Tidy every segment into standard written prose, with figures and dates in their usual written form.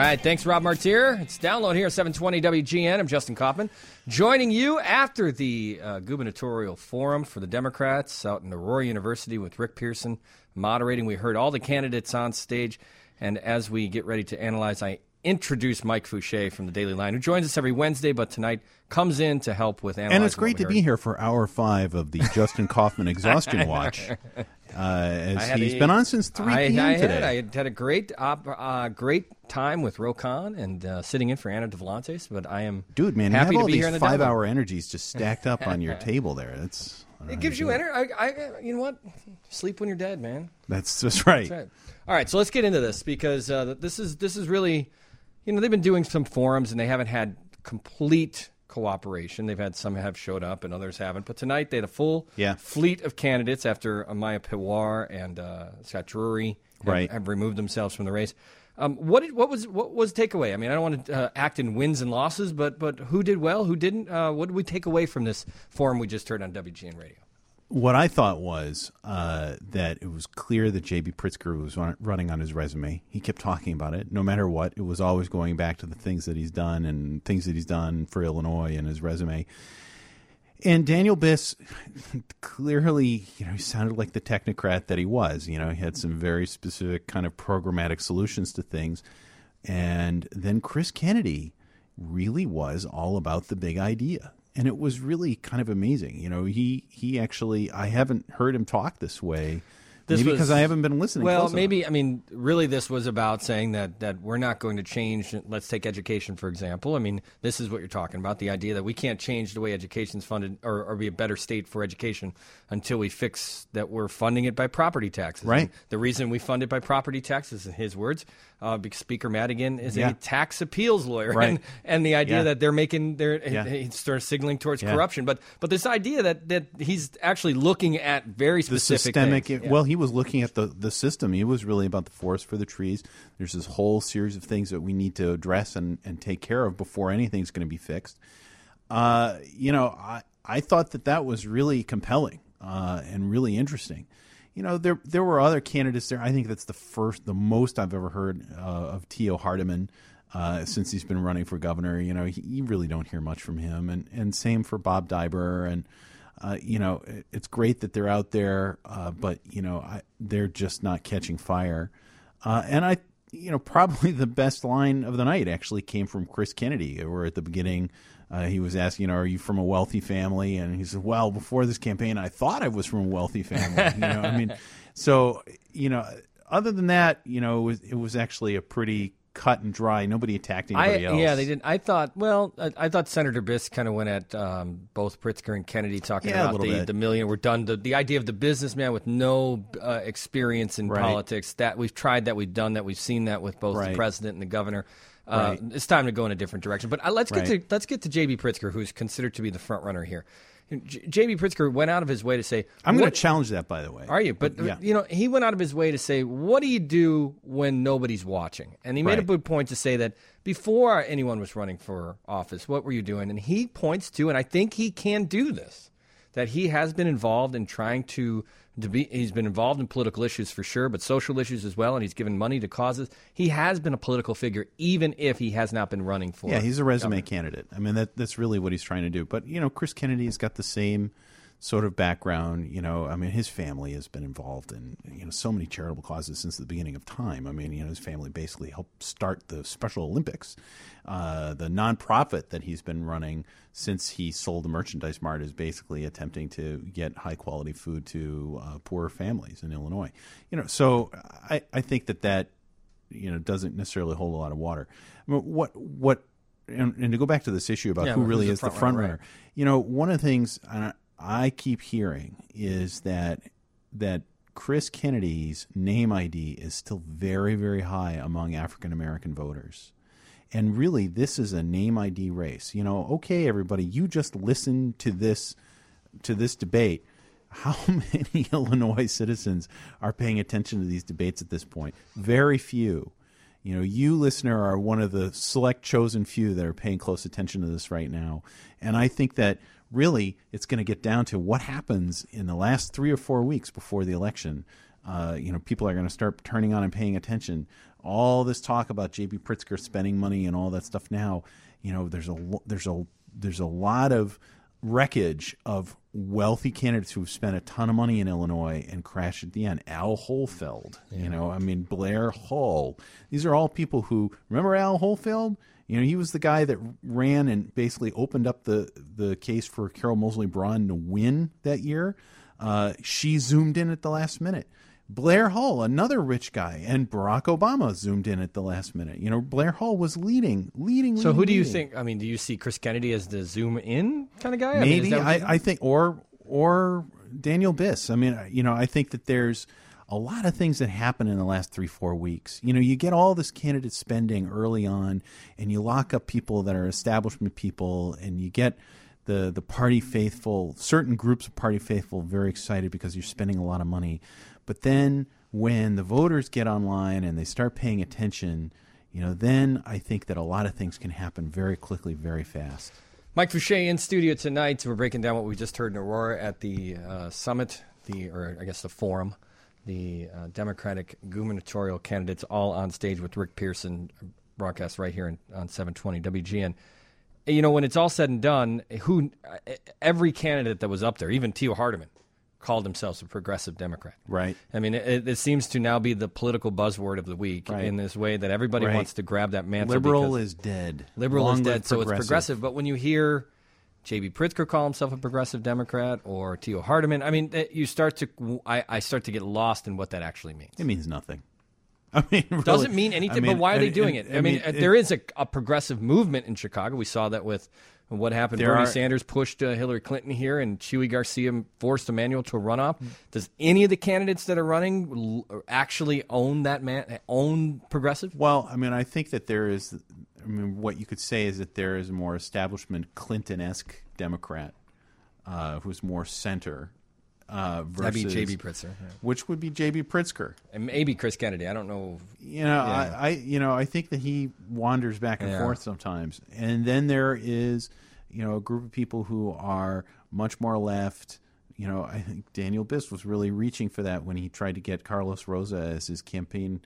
right, thanks, Rob Martir. It's Download here at 720 WGN. I'm Justin Kaufman. Joining you after the gubernatorial forum for the Democrats out in Aurora University with Rick Pearson moderating. We heard all the candidates on stage, and as we get ready to analyze, I introduce Mike Fouché from the Daily Line, who joins us every Wednesday, but tonight comes in to help with analyzing. And it's great to be here for Hour 5 of the Justin Kaufman Exhaustion Watch. As he's been on since 3 p.m. today. I had a great time with Rokon and sitting in for Anna Devlantes, but I am happy to be here in the 5-hour energies just stacked up on your table there. It gives you energy. You know what? Sleep when you're dead, man. That's right. That's right. All right, so let's get into this because this is really, they've been doing some forums and they haven't had complete cooperation. They've had some have showed up and others haven't. But tonight they had a full fleet of candidates after Amaya Pawar and Scott Drury have removed themselves from the race. What was the takeaway? I mean, I don't want to act in wins and losses, but who did well, who didn't? What did we take away from this forum we just heard on WGN Radio? What I thought was that it was clear that J.B. Pritzker was running on his resume. He kept talking about it. No matter what, it was always going back to the things that he's done and things that he's done for Illinois and his resume. And Daniel Biss, clearly, he sounded like the technocrat that he was. He had some very specific kind of programmatic solutions to things. And then Chris Kennedy really was all about the big idea. And it was really kind of amazing. He actually, I haven't heard him talk this way. Maybe because I haven't been listening. Well, maybe, really this was about saying that we're not going to change. Let's take education, for example. I mean, this is what you're talking about, the idea that we can't change the way education's funded or be a better state for education until we fix that we're funding it by property taxes. Right. And the reason we fund it by property taxes, in his words, because Speaker Madigan is a tax appeals lawyer. Right. And the idea that they're making, he starts signaling towards corruption. But this idea that he's actually looking at very specific things. Well, he was looking at the system. He was really about the forest for the trees. There's this whole series of things that we need to address and take care of before anything's going to be fixed. I thought that was really compelling and really interesting. There were other candidates there. I think that's the most I've ever heard of Theo Hardiman since he's been running for governor. You really don't hear much from him, and same for Bob Dibur and. It's great that they're out there, but they're just not catching fire. And probably the best line of the night actually came from Chris Kennedy, where at the beginning he was asking, "Are you from a wealthy family?" And he said, "Well, before this campaign, I thought I was from a wealthy family." So other than that, it was actually a pretty cut and dry. Nobody attacked anybody else. Yeah, they didn't. I thought Senator Biss kind of went at both Pritzker and Kennedy talking about the million. We're done. The idea of the businessman with no experience in politics, that we've tried that, we've done that, we've seen that with both the president and the governor. It's time to go in a different direction. But let's get to J.B. Pritzker, who's considered to be the front runner here. J.B. Pritzker went out of his way to say... I'm going to challenge that, by the way. Are you? But, he went out of his way to say, what do you do when nobody's watching? And he made a good point to say that before anyone was running for office, what were you doing? And he points to, and I think he can do this, that he has been involved in trying to be, he's been involved in political issues for sure, but social issues as well, and he's given money to causes. He has been a political figure, even if he has not been running for he's a resume candidate. I mean, that's really what he's trying to do. But, Chris Kennedy's got the same sort of background. His family has been involved in, so many charitable causes since the beginning of time. His family basically helped start the Special Olympics. The nonprofit that he's been running since he sold the Merchandise Mart is basically attempting to get high-quality food to poor families in Illinois. So I think that doesn't necessarily hold a lot of water. And to go back to this issue about who really is the front runner, one of the things I keep hearing is that Chris Kennedy's name ID is still very, very high among African American voters. And really, this is a name ID race. Okay, everybody, you just listen to this debate. How many Illinois citizens are paying attention to these debates at this point? Very few. You, listener, are one of the select chosen few that are paying close attention to this right now. And I think that really it's going to get down to what happens in the last 3 or 4 weeks before the election. People are going to start turning on and paying attention. all this talk about J.B. Pritzker spending money and all that stuff now, there's a lot of wreckage of wealthy candidates who've spent a ton of money in Illinois and crashed at the end. Al Holfeld, Blair Hull. These are all people who, remember Al Holfeld? He was the guy that ran and basically opened up the case for Carol Moseley Braun to win that year. She zoomed in at the last minute. Blair Hull, another rich guy, and Barack Obama zoomed in at the last minute. Blair Hull was leading. So who do you think? I mean, do you see Chris Kennedy as the zoom in kind of guy? Maybe. I think, or Daniel Biss. I think that there's a lot of things that happen in the last 3-4 weeks. You get all this candidate spending early on, and you lock up people that are establishment people, and you get the party faithful, certain groups of party faithful, very excited because you're spending a lot of money. But then when the voters get online and they start paying attention, then I think that a lot of things can happen very quickly, very fast. Mike Fouché in studio tonight. We're breaking down what we just heard in Aurora at the summit, the forum, the Democratic gubernatorial candidates all on stage with Rick Pearson, broadcast right here on 720 WGN. When it's all said and done, every candidate that was up there, even Theo Hardeman, called themselves a progressive Democrat. Right. I mean, it seems to now be the political buzzword of the week in this way that everybody wants to grab that mantle. Liberal is dead. Liberal is dead, so it's progressive. But when you hear J.B. Pritzker call himself a progressive Democrat or Theo Hardeman, I start to get lost in what that actually means. It means nothing. Really, doesn't mean anything, but why are they doing it? There is a progressive movement in Chicago. We saw that with what happened. Bernie Sanders pushed Hillary Clinton here, and Chewy Garcia forced Emanuel to a runoff. Does any of the candidates that are running actually own own progressive? Well, I think that there is. What you could say is that there is a more establishment Clinton-esque Democrat who's more center. Versus, that'd be J.B. Pritzker, which would be J.B. Pritzker, and maybe Chris Kennedy. I don't know. I think that he wanders back and forth sometimes, and then there is, a group of people who are much more left. I think Daniel Biss was really reaching for that when he tried to get Carlos Rosa as his campaign.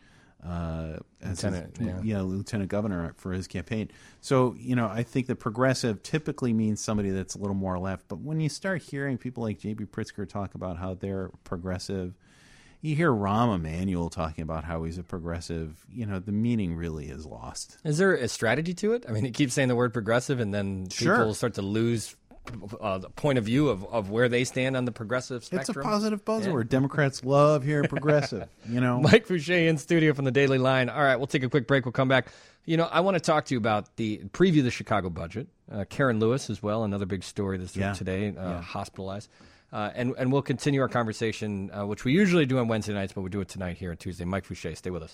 Lieutenant governor for his campaign. So, I think the progressive typically means somebody that's a little more left. But when you start hearing people like J.B. Pritzker talk about how they're progressive, you hear Rahm Emanuel talking about how he's a progressive, the meaning really is lost. Is there a strategy to it? He keeps saying the word progressive, and then people start to lose the point of view of where they stand on the progressive spectrum. It's a positive buzzword. Democrats love hearing progressive. Mike Fouché in studio from the Daily Line. All right, we'll take a quick break. We'll come back. I want to talk to you about the preview of the Chicago budget. Karen Lewis as well, another big story this week today, hospitalized. And we'll continue our conversation, which we usually do on Wednesday nights, but we'll do it tonight here on Tuesday. Mike Fouché, stay with us.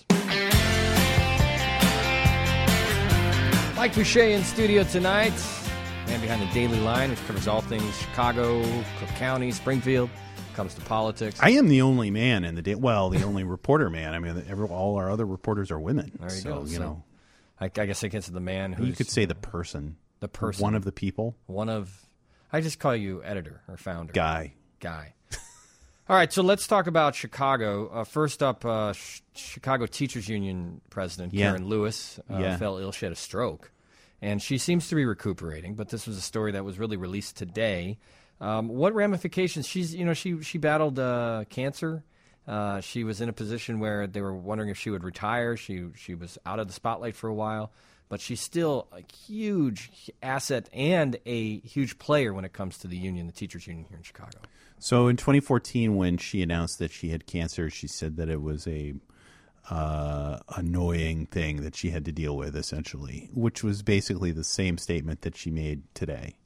Mike Fouché in studio tonight. Man behind the Daily Line, which covers all things Chicago, Cook County, Springfield, comes to politics. I am the only man in the the only reporter man. All our other reporters are women. There you go. So, I guess I consider the man who you could say the person. The person. One of the people. I just call you editor or founder. Guy. All right, so let's talk about Chicago. First up, Chicago Teachers Union president Karen Lewis fell ill. She had a stroke. And she seems to be recuperating, but this was a story that was really released today. What ramifications? She battled cancer. She was in a position where they were wondering if she would retire. She was out of the spotlight for a while, but she's still a huge asset and a huge player when it comes to the union, the teachers union here in Chicago. So in 2014, when she announced that she had cancer, she said that it was a annoying thing that she had to deal with, essentially, which was basically the same statement that she made today.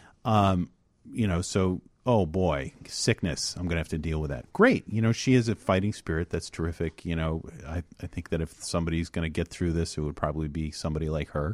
So, oh boy, sickness, I'm going to have to deal with that. Great. She has a fighting spirit. That's terrific. I think that if somebody's going to get through this, it would probably be somebody like her.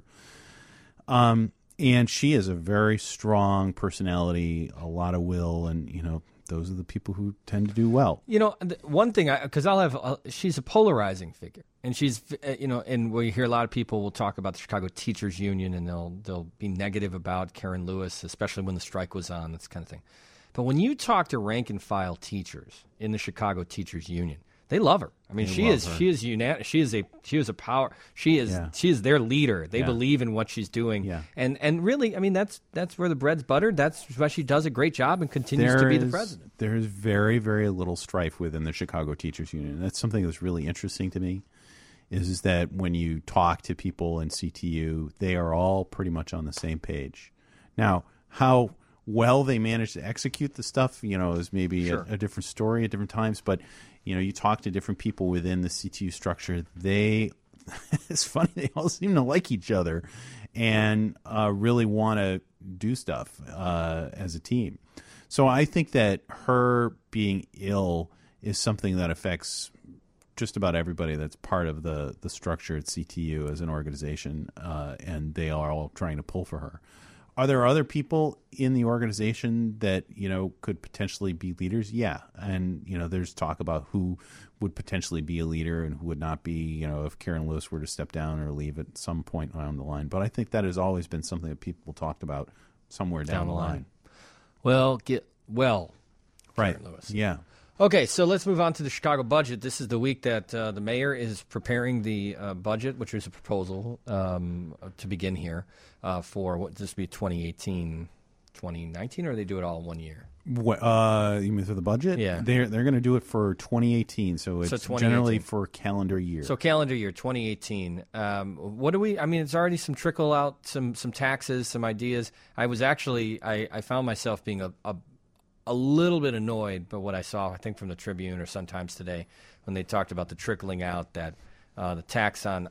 And she has a very strong personality, a lot of will, and, those are the people who tend to do well. One thing, because she's a polarizing figure, and she's, and we hear a lot of people will talk about the Chicago Teachers Union, and they'll be negative about Karen Lewis, especially when the strike was on, this kind of thing. But when you talk to rank and file teachers in the Chicago Teachers Union, they love her. I mean, she is a power. She is their leader. They believe in what she's doing. Yeah. And really, I mean, that's where the bread's buttered. That's why she does a great job and continues to be the president. There is very, very little strife within the Chicago Teachers Union. That's something that's really interesting to me. Is that when you talk to people in CTU, they are all pretty much on the same page. Now, how well they manage to execute the stuff, is maybe a different story at different times. But, you talk to different people within the CTU structure, it's funny, they all seem to like each other and really want to do stuff as a team. So I think that her being ill is something that affects just about everybody that's part of the structure at CTU as an organization, and they are all trying to pull for her. Are there other people in the organization that, could potentially be leaders? Yeah. And, there's talk about who would potentially be a leader and who would not be, if Karen Lewis were to step down or leave at some point down the line. But I think that has always been something that people talked about somewhere down the line. Well, right. Karen Lewis. Yeah. Okay, so let's move on to the Chicago budget. This is the week that the mayor is preparing the budget, which is a proposal to begin here for what this would be 2018, 2019, or they do it all in 1 year? What, you mean for the budget? Yeah. They're going to do it for 2018, so it's generally for calendar year. So calendar year, 2018. What do we – I mean, it's already some trickle out, some taxes, some ideas. I found myself being a little bit annoyed by what I saw, I think, from the Tribune or Sun-Times today when they talked about the trickling out that the tax on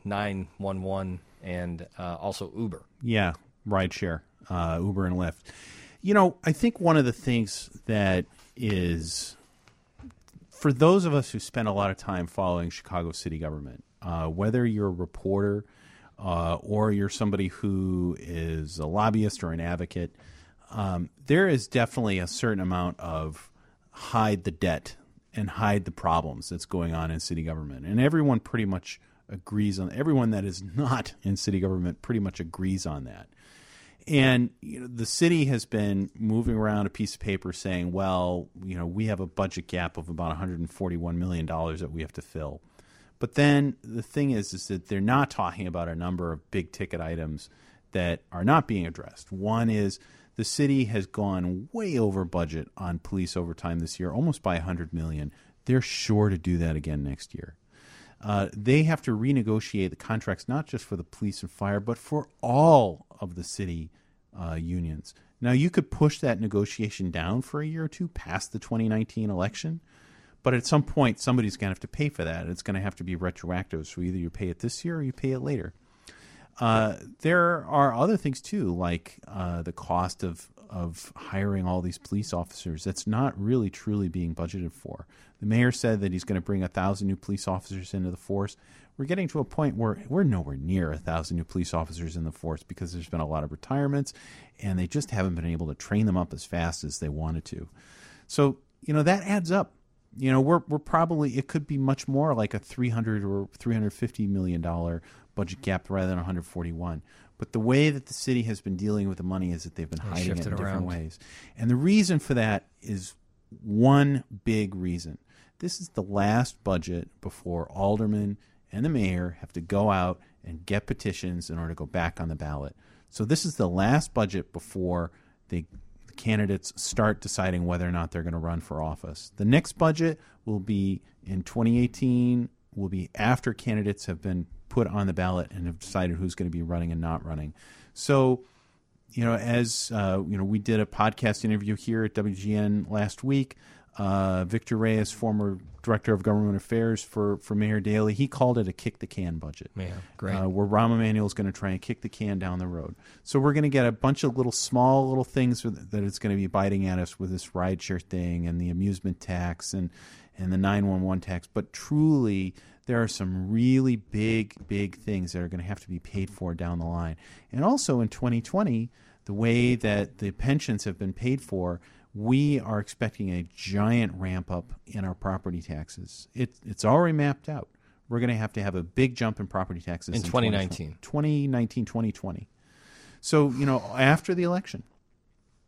911 and also Uber. Yeah, rideshare, Uber and Lyft. I think one of the things that is, for those of us who spend a lot of time following Chicago city government, whether you're a reporter or you're somebody who is a lobbyist or an advocate, there is definitely a certain amount of hide the debt and hide the problems that's going on in city government. And everyone pretty much agrees on – everyone that is not in city government pretty much agrees on that. And the city has been moving around a piece of paper saying, well, we have a budget gap of about $141 million that we have to fill. But then the thing is that they're not talking about a number of big-ticket items that are not being addressed. One is – the city has gone way over budget on police overtime this year, almost by $100 million. They're sure to do that again next year. They have to renegotiate the contracts not just for the police and fire, but for all of the city unions. Now, you could push that negotiation down for a year or two past the 2019 election, but at some point, somebody's going to have to pay for that. It's going to have to be retroactive, so either you pay it this year or you pay it later. There are other things too, like the cost of hiring all these police officers. That's not really truly being budgeted for. The mayor said that he's going to bring 1,000 new police officers into the force. We're getting to a point where we're nowhere near 1,000 new police officers in the force because there's been a lot of retirements, and they just haven't been able to train them up as fast as they wanted to. So that adds up. We're probably, it could be much more like a $300 or $350 million budget gap rather than 141. But the way that the city has been dealing with the money is that they've been hiding it in different ways. And the reason for that is one big reason. This is the last budget before aldermen and the mayor have to go out and get petitions in order to go back on the ballot. So this is the last budget before the candidates start deciding whether or not they're going to run for office. The next budget will be in 2018, will be after candidates have been put on the ballot and have decided who's going to be running and not running. So, as we did a podcast interview here at WGN last week. Victor Reyes, former director of government affairs for Mayor Daley, he called it a kick the can budget. Yeah, great. Where Rahm Emanuel is going to try and kick the can down the road. So we're going to get a bunch of small little things that it's going to be biting at us with this rideshare thing and the amusement tax and the 911 tax. But truly, there are some really big things that are going to have to be paid for down the line. And also in 2020, the way that the pensions have been paid for, we are expecting a giant ramp up in our property taxes. It's already mapped out. We're going to have a big jump in property taxes in 2019. 2020. So, after the election.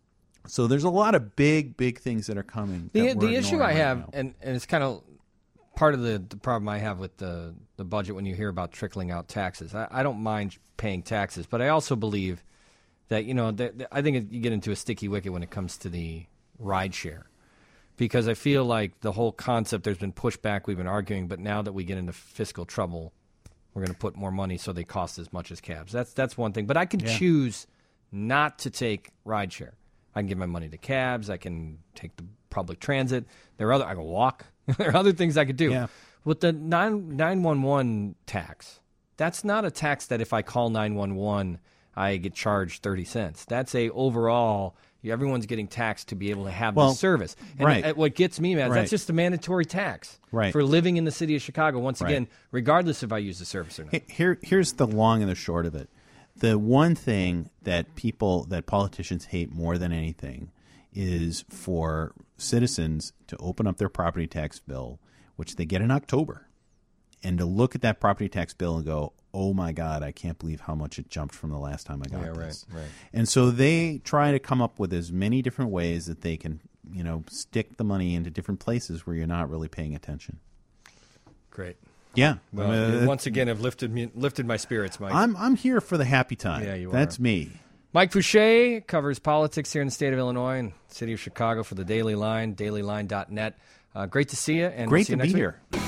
So there's a lot of big things that are coming. The issue I have, and it's kind of part of the problem I have with the budget when you hear about trickling out taxes. I don't mind paying taxes, but I also believe that, I think you get into a sticky wicket when it comes to the rideshare. Because I feel like the whole concept, there's been pushback, we've been arguing, but now that we get into fiscal trouble, we're going to put more money so they cost as much as cabs. That's one thing. But I can choose not to take rideshare. I can give my money to cabs. I can take the public transit. I can walk. There are other things I could do. Yeah. With the 911 tax, that's not a tax that if I call 911, I get charged 30 cents. That's a overall... Everyone's getting taxed to be able to have this service. And what gets me mad is that's just a mandatory tax for living in the city of Chicago, once again, regardless if I use the service or not. Here's the long and the short of it. The one thing that politicians hate more than anything is for citizens to open up their property tax bill, which they get in October, and to look at that property tax bill and go, oh, my God, I can't believe how much it jumped from the last time I got this. Right. And so they try to come up with as many different ways that they can, stick the money into different places where you're not really paying attention. Great. Yeah. Well, you once again have lifted my spirits, Mike. I'm here for the happy time. Yeah, you are. That's me. Mike Fouché covers politics here in the state of Illinois and the city of Chicago for the Daily Line, dailyline.net. Great to see you. And great we'll see to you be next week. here.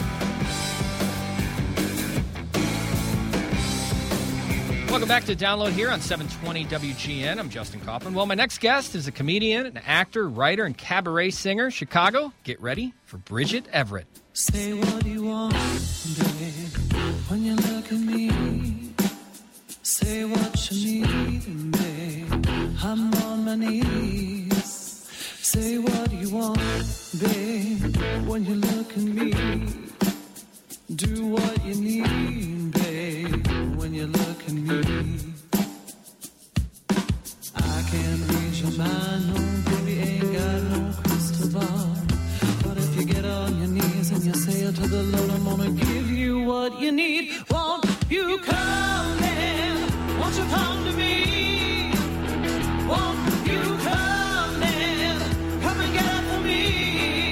Welcome back to Download here on 720 WGN. I'm Justin Kaufman. Well, my next guest is a comedian, an actor, writer, and cabaret singer. Chicago, get ready for Bridget Everett. Say what you want, babe, when you look at me. Say what you need, babe, I'm on my knees. Say what you want, babe, when you look at me. Do what you need, babe, when you look at me. I can't read your mind, no, baby, ain't got no crystal ball. But if you get on your knees and you say it to the Lord, I'm gonna give you what you need. Won't you come then? Won't you come to me? Won't you come then? Come and get it for me.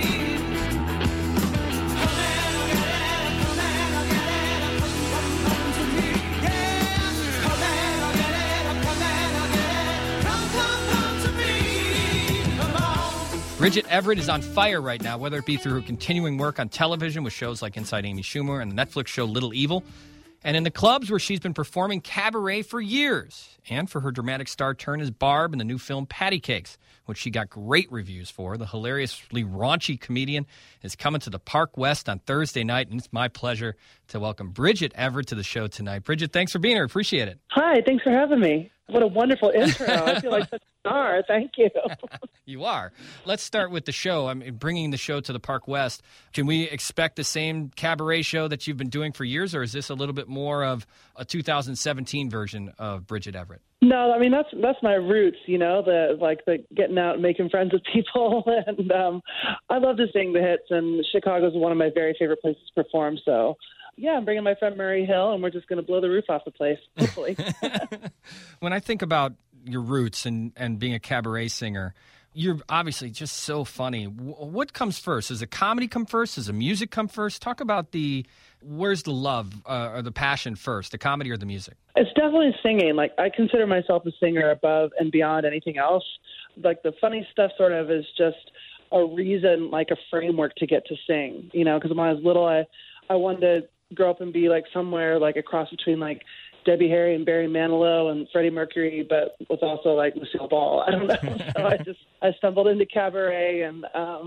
Bridget Everett is on fire right now, whether it be through her continuing work on television with shows like Inside Amy Schumer and the Netflix show Little Evil, and in the clubs where she's been performing cabaret for years, and for her dramatic star turn as Barb in the new film Patty Cakes, which she got great reviews for. The hilariously raunchy comedian is coming to the Park West on Thursday night, and it's my pleasure to welcome Bridget Everett to the show tonight. Bridget, thanks for being here. Appreciate it. Hi, thanks for having me. What a wonderful intro. I feel like such a star. Thank you. You are. Let's start with the show. I'm bringing the show to the Park West. Can we expect the same cabaret show that you've been doing for years, or is this a little bit more of a 2017 version of Bridget Everett? No, I mean that's my roots, the getting out and making friends with people, and I love to sing the hits, and Chicago's one of my very favorite places to perform. So, yeah, I'm bringing my friend Murray Hill, and we're just going to blow the roof off the place, hopefully. When I think about your roots and being a cabaret singer, you're obviously just so funny. What comes first? Does the comedy come first? Does the music come first? Talk about where's the love or the passion first, the comedy or the music? It's definitely singing. Like, I consider myself a singer above and beyond anything else. Like, the funny stuff sort of is just a reason, like a framework to get to sing, because when I was little, I wanted to grow up and be like somewhere like a cross between like Debbie Harry and Barry Manilow and Freddie Mercury, but was also like Lucille Ball. I don't know. So I stumbled into cabaret and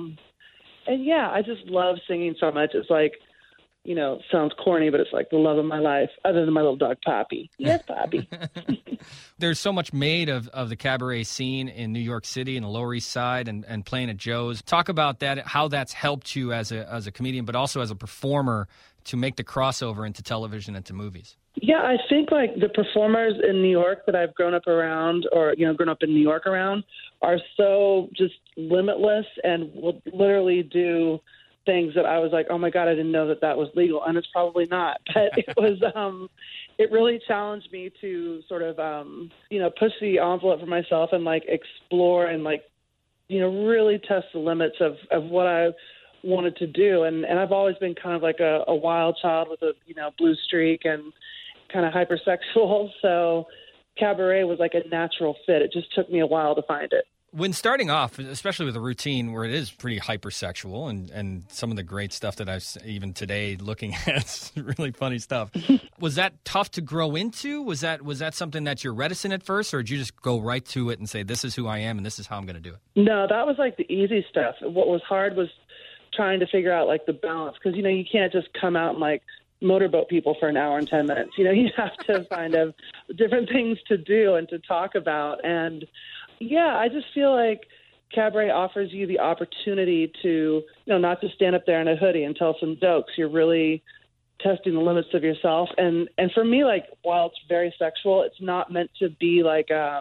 yeah, I just love singing so much. It's like, sounds corny, but it's like the love of my life, other than my little dog, Poppy. Yes, Poppy. There's so much made of the cabaret scene in New York City and the Lower East Side and playing at Joe's. Talk about that, how that's helped you as a comedian, but also as a performer to make the crossover into television and to movies. Yeah, I think like the performers in New York that I've grown up around or, grown up in New York around are so just limitless and will literally do things that I was like, oh my God, I didn't know that was legal. And it's probably not, but it was, it really challenged me to sort of, push the envelope for myself and like explore and like, really test the limits of what I wanted to do. And I've always been kind of like a wild child with a, blue streak and kind of hypersexual. So cabaret was like a natural fit. It just took me a while to find it. When starting off, especially with a routine where it is pretty hypersexual and some of the great stuff that I've even today looking at, really funny stuff, was that tough to grow into? Was that something that you're reticent at first, or did you just go right to it and say, this is who I am and this is how I'm going to do it? No, that was like the easy stuff. What was hard was trying to figure out like the balance, because, you can't just come out and like motorboat people for an hour and 10 minutes. You have to find different things to do and to talk about. And yeah, I just feel like cabaret offers you the opportunity to, not just stand up there in a hoodie and tell some jokes. You're really testing the limits of yourself. And for me, like, while it's very sexual, it's not meant to be like a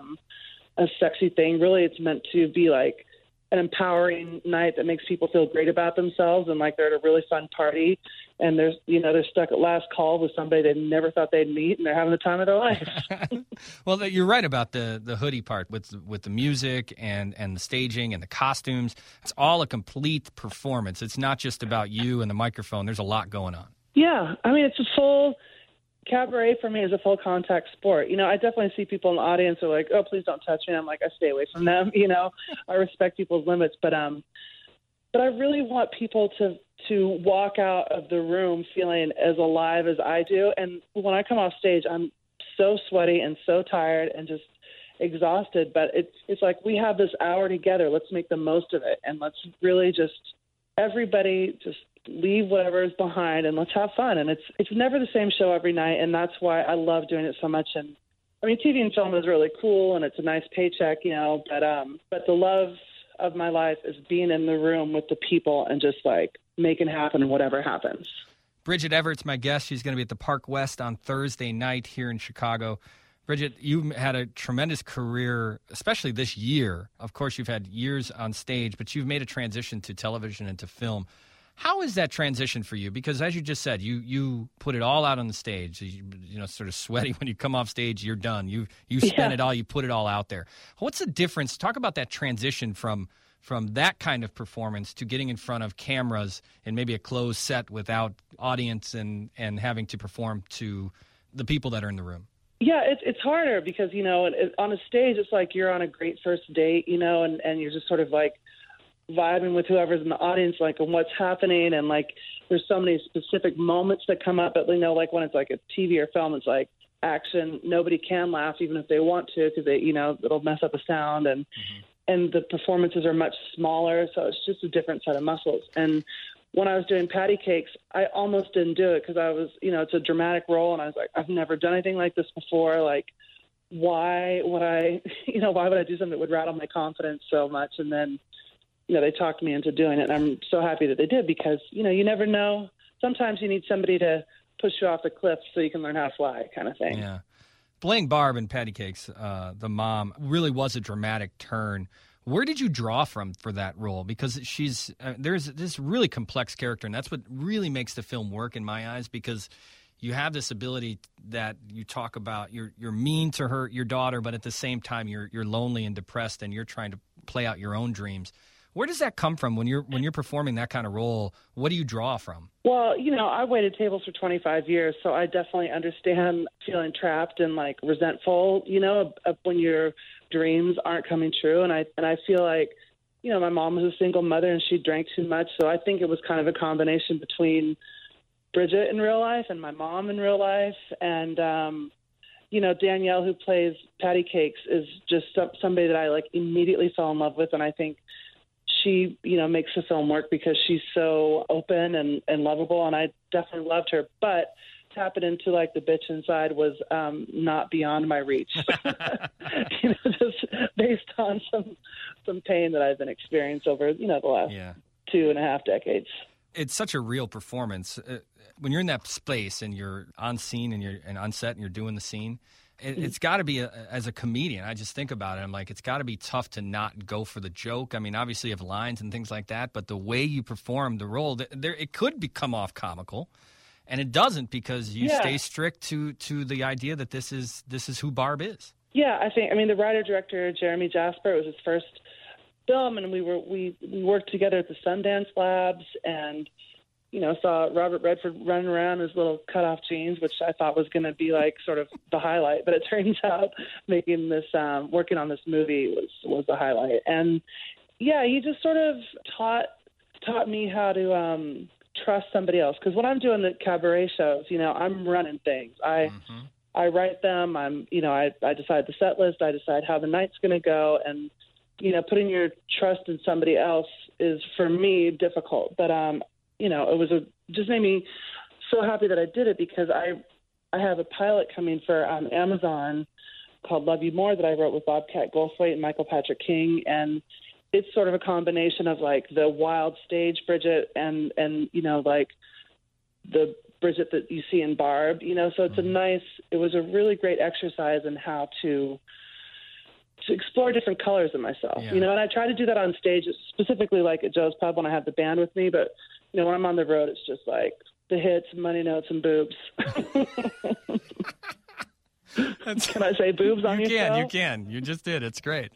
sexy thing. Really, it's meant to be like an empowering night that makes people feel great about themselves and like they're at a really fun party. And they're stuck at last call with somebody they never thought they'd meet, and they're having the time of their life. Well, you're right about the hoodie part with the music and the staging and the costumes. It's all a complete performance. It's not just about you and the microphone. There's a lot going on. Yeah, I mean, it's a full cabaret for me is a full contact sport. I definitely see people in the audience who are like, "Oh, please don't touch me." I'm like, I stay away from them. I respect people's limits, but I really want people to walk out of the room feeling as alive as I do. And when I come off stage, I'm so sweaty and so tired and just exhausted. But it's like we have this hour together. Let's make the most of it. And let's really just everybody just leave whatever is behind and let's have fun. And it's never the same show every night. And that's why I love doing it so much. And I mean, TV and film is really cool and it's a nice paycheck, but the love of my life is being in the room with the people and just like making happen whatever happens. Bridget Everett's my guest. She's going to be at the Park West on Thursday night here in Chicago. Bridget, you had a tremendous career, especially this year. Of course, you've had years on stage, but you've made a transition to television and to film. How is that transition for you? Because as you just said, you put it all out on the stage. Sort of sweaty when you come off stage, you're done. You spend it all, you put it all out there. What's the difference? Talk about that transition from that kind of performance to getting in front of cameras and maybe a closed set without audience and having to perform to the people that are in the room. Yeah, it's harder because, on a stage, it's like you're on a great first date, and you're just sort of like vibing with whoever's in the audience, like, and what's happening. And like, there's so many specific moments that come up that, like when it's like a TV or film, it's like action. Nobody can laugh even if they want to, because it'll mess up the sound and the performances are much smaller. So it's just a different set of muscles. And when I was doing Patty Cakes, I almost didn't do it because I was, it's a dramatic role. And I was like, I've never done anything like this before. Like, why would I do something that would rattle my confidence so much? And then, they talked me into doing it, and I'm so happy that they did because, you never know. Sometimes you need somebody to push you off the cliff so you can learn how to fly kind of thing. Yeah. Playing Barb in Patty Cakes, the mom, really was a dramatic turn. Where did you draw from for that role? Because she's there's this really complex character, and that's what really makes the film work in my eyes, because you have this ability that you talk about. You're mean to your daughter, but at the same time you're lonely and depressed, and you're trying to play out your own dreams. Where does that come from when you're performing that kind of role? What do you draw from? Well, I waited tables for 25 years, so I definitely understand feeling trapped and like resentful, of when your dreams aren't coming true. And I feel like, my mom was a single mother and she drank too much. So I think it was kind of a combination between Bridget in real life and my mom in real life. And, Danielle, who plays Patty Cakes, is just somebody that I like immediately fell in love with. And I think she, makes the film work because she's so open and lovable, and I definitely loved her. But tapping into like the bitch inside was not beyond my reach. Just based on some pain that I've been experiencing over the last 2.5 decades. It's such a real performance when you're in that space and you're on scene and you're on set and you're doing the scene. It's got to be, as a comedian, I just think about it, I'm like, it's got to be tough to not go for the joke. I mean, obviously you have lines and things like that, but the way you perform the role, it could come off comical, and it doesn't, because you stay strict to the idea that this is who Barb is. Yeah, I think, the writer-director, Jeremy Jasper, it was his first film, and we worked together at the Sundance Labs, and saw Robert Redford running around in his little cutoff jeans, which I thought was going to be like sort of the highlight. But it turns out making this, working on this movie was the highlight. And yeah, he just sort of taught me how to trust somebody else. Because when I'm doing the cabaret shows, I'm running things. I write them. I decide the set list. I decide how the night's going to go. And, putting your trust in somebody else is, for me, difficult. But, it just made me so happy that I did it, because I have a pilot coming for Amazon called Love You More that I wrote with Bobcat Goldthwait and Michael Patrick King. And it's sort of a combination of like the wild stage Bridget and like the Bridget that you see in Barb, so it was a really great exercise in how to explore different colors in myself, and I try to do that on stage, specifically like at Joe's Pub when I have the band with me. But, when I'm on the road, it's just like the hits, money notes, and boobs. Can I say boobs on your show? You can. You just did. It's great.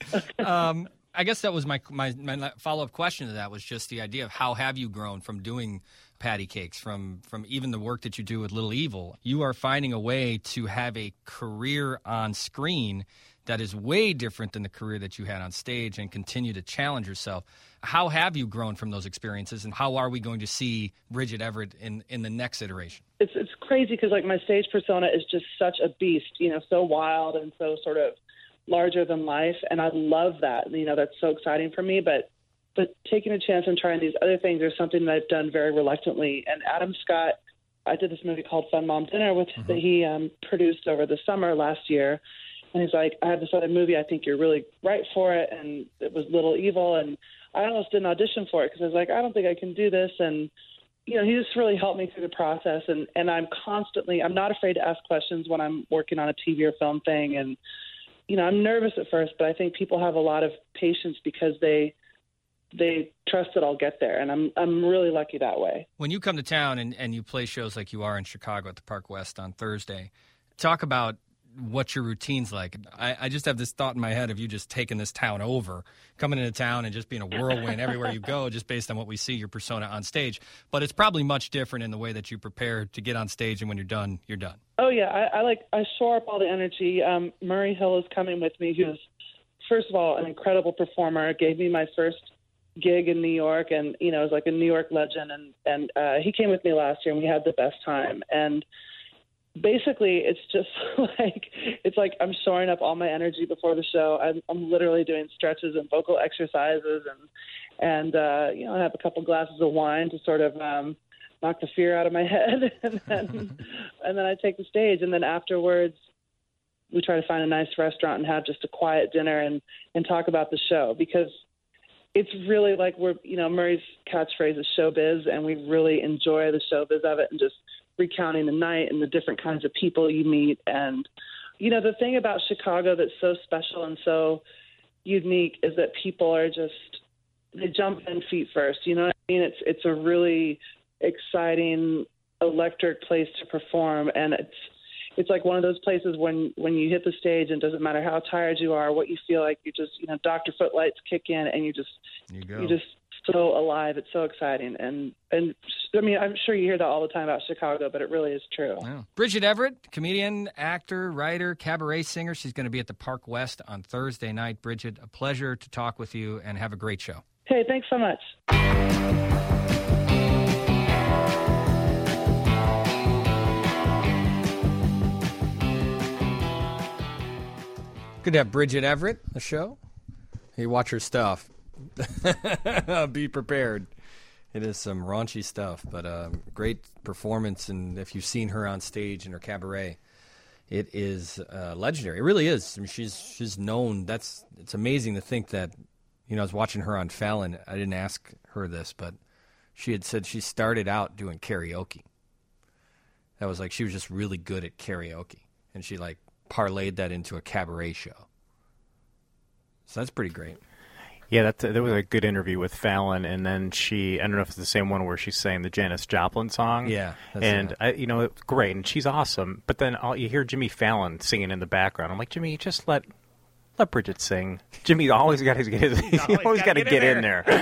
I guess that was my follow-up question to that, was just the idea of how have you grown from doing patty cakes, from even the work that you do with Little Evil. You are finding a way to have a career on screen that is way different than the career that you had on stage, and continue to challenge yourself. How have you grown from those experiences, and how are we going to see Bridget Everett in the next iteration? It's crazy, because like my stage persona is just such a beast, so wild and so sort of larger than life, and I love that. That's so exciting for me. But taking a chance and trying these other things is something that I've done very reluctantly. And Adam Scott, I did this movie called Fun Mom Dinner that he produced over the summer last year. And he's like, I have this other movie. I think you're really right for it. And it was Little Evil. And I almost didn't audition for it, because I was like, I don't think I can do this. And, he just really helped me through the process. And I'm not afraid to ask questions when I'm working on a TV or film thing. And, I'm nervous at first, but I think people have a lot of patience because they trust that I'll get there. And I'm really lucky that way. When you come to town and you play shows like you are in Chicago at the Park West on Thursday, talk about what your routine's like. I just have this thought in my head of you just taking this town over, coming into town and just being a whirlwind everywhere you go, just based on what we see your persona on stage. But it's probably much different in the way that you prepare to get on stage, and when you're done, you're done. Oh yeah, I shore up all the energy. Murray Hill is coming with me, who's, first of all, an incredible performer. Gave me my first gig in New York, and is like a New York legend. And he came with me last year, and we had the best time. And basically, it's just like I'm shoring up all my energy before the show. I'm literally doing stretches and vocal exercises, and I have a couple glasses of wine to sort of knock the fear out of my head, and then I take the stage, and then afterwards we try to find a nice restaurant and have just a quiet dinner and talk about the show, because it's really like Murray's catchphrase is showbiz, and we really enjoy the showbiz of it, and just recounting the night and the different kinds of people you meet. And, the thing about Chicago that's so special and so unique is that people are they jump in feet first. You know what I mean? It's a really exciting, electric place to perform. And it's like one of those places when you hit the stage, and it doesn't matter how tired you are, what you feel like, you just, Dr. Footlights kick in, and you just so alive. It's so exciting. And I mean, I'm sure you hear that all the time about Chicago, but it really is true. Wow. Bridget Everett, comedian, actor, writer, cabaret singer. She's going to be at the Park West on Thursday night. Bridget, a pleasure to talk with you, and have a great show. Hey, thanks so much. Good to have Bridget Everett on the show. You watch her stuff. Be prepared. It is some raunchy stuff, but great performance. And if you've seen her on stage in her cabaret, it is legendary. It really is. I mean, she's known. It's amazing to think that. I was watching her on Fallon. I didn't ask her this, but she had said she started out doing karaoke. That was like she was just really good at karaoke, and she parlayed that into a cabaret show. So that's pretty great. Yeah, that was a good interview with Fallon, and then I don't know if it's the same one where she sang the Janis Joplin song. Yeah. And, it's great, and she's awesome. But then you hear Jimmy Fallon singing in the background. I'm like, Jimmy, just let Let Bridget sing. Jimmy always got to get in there.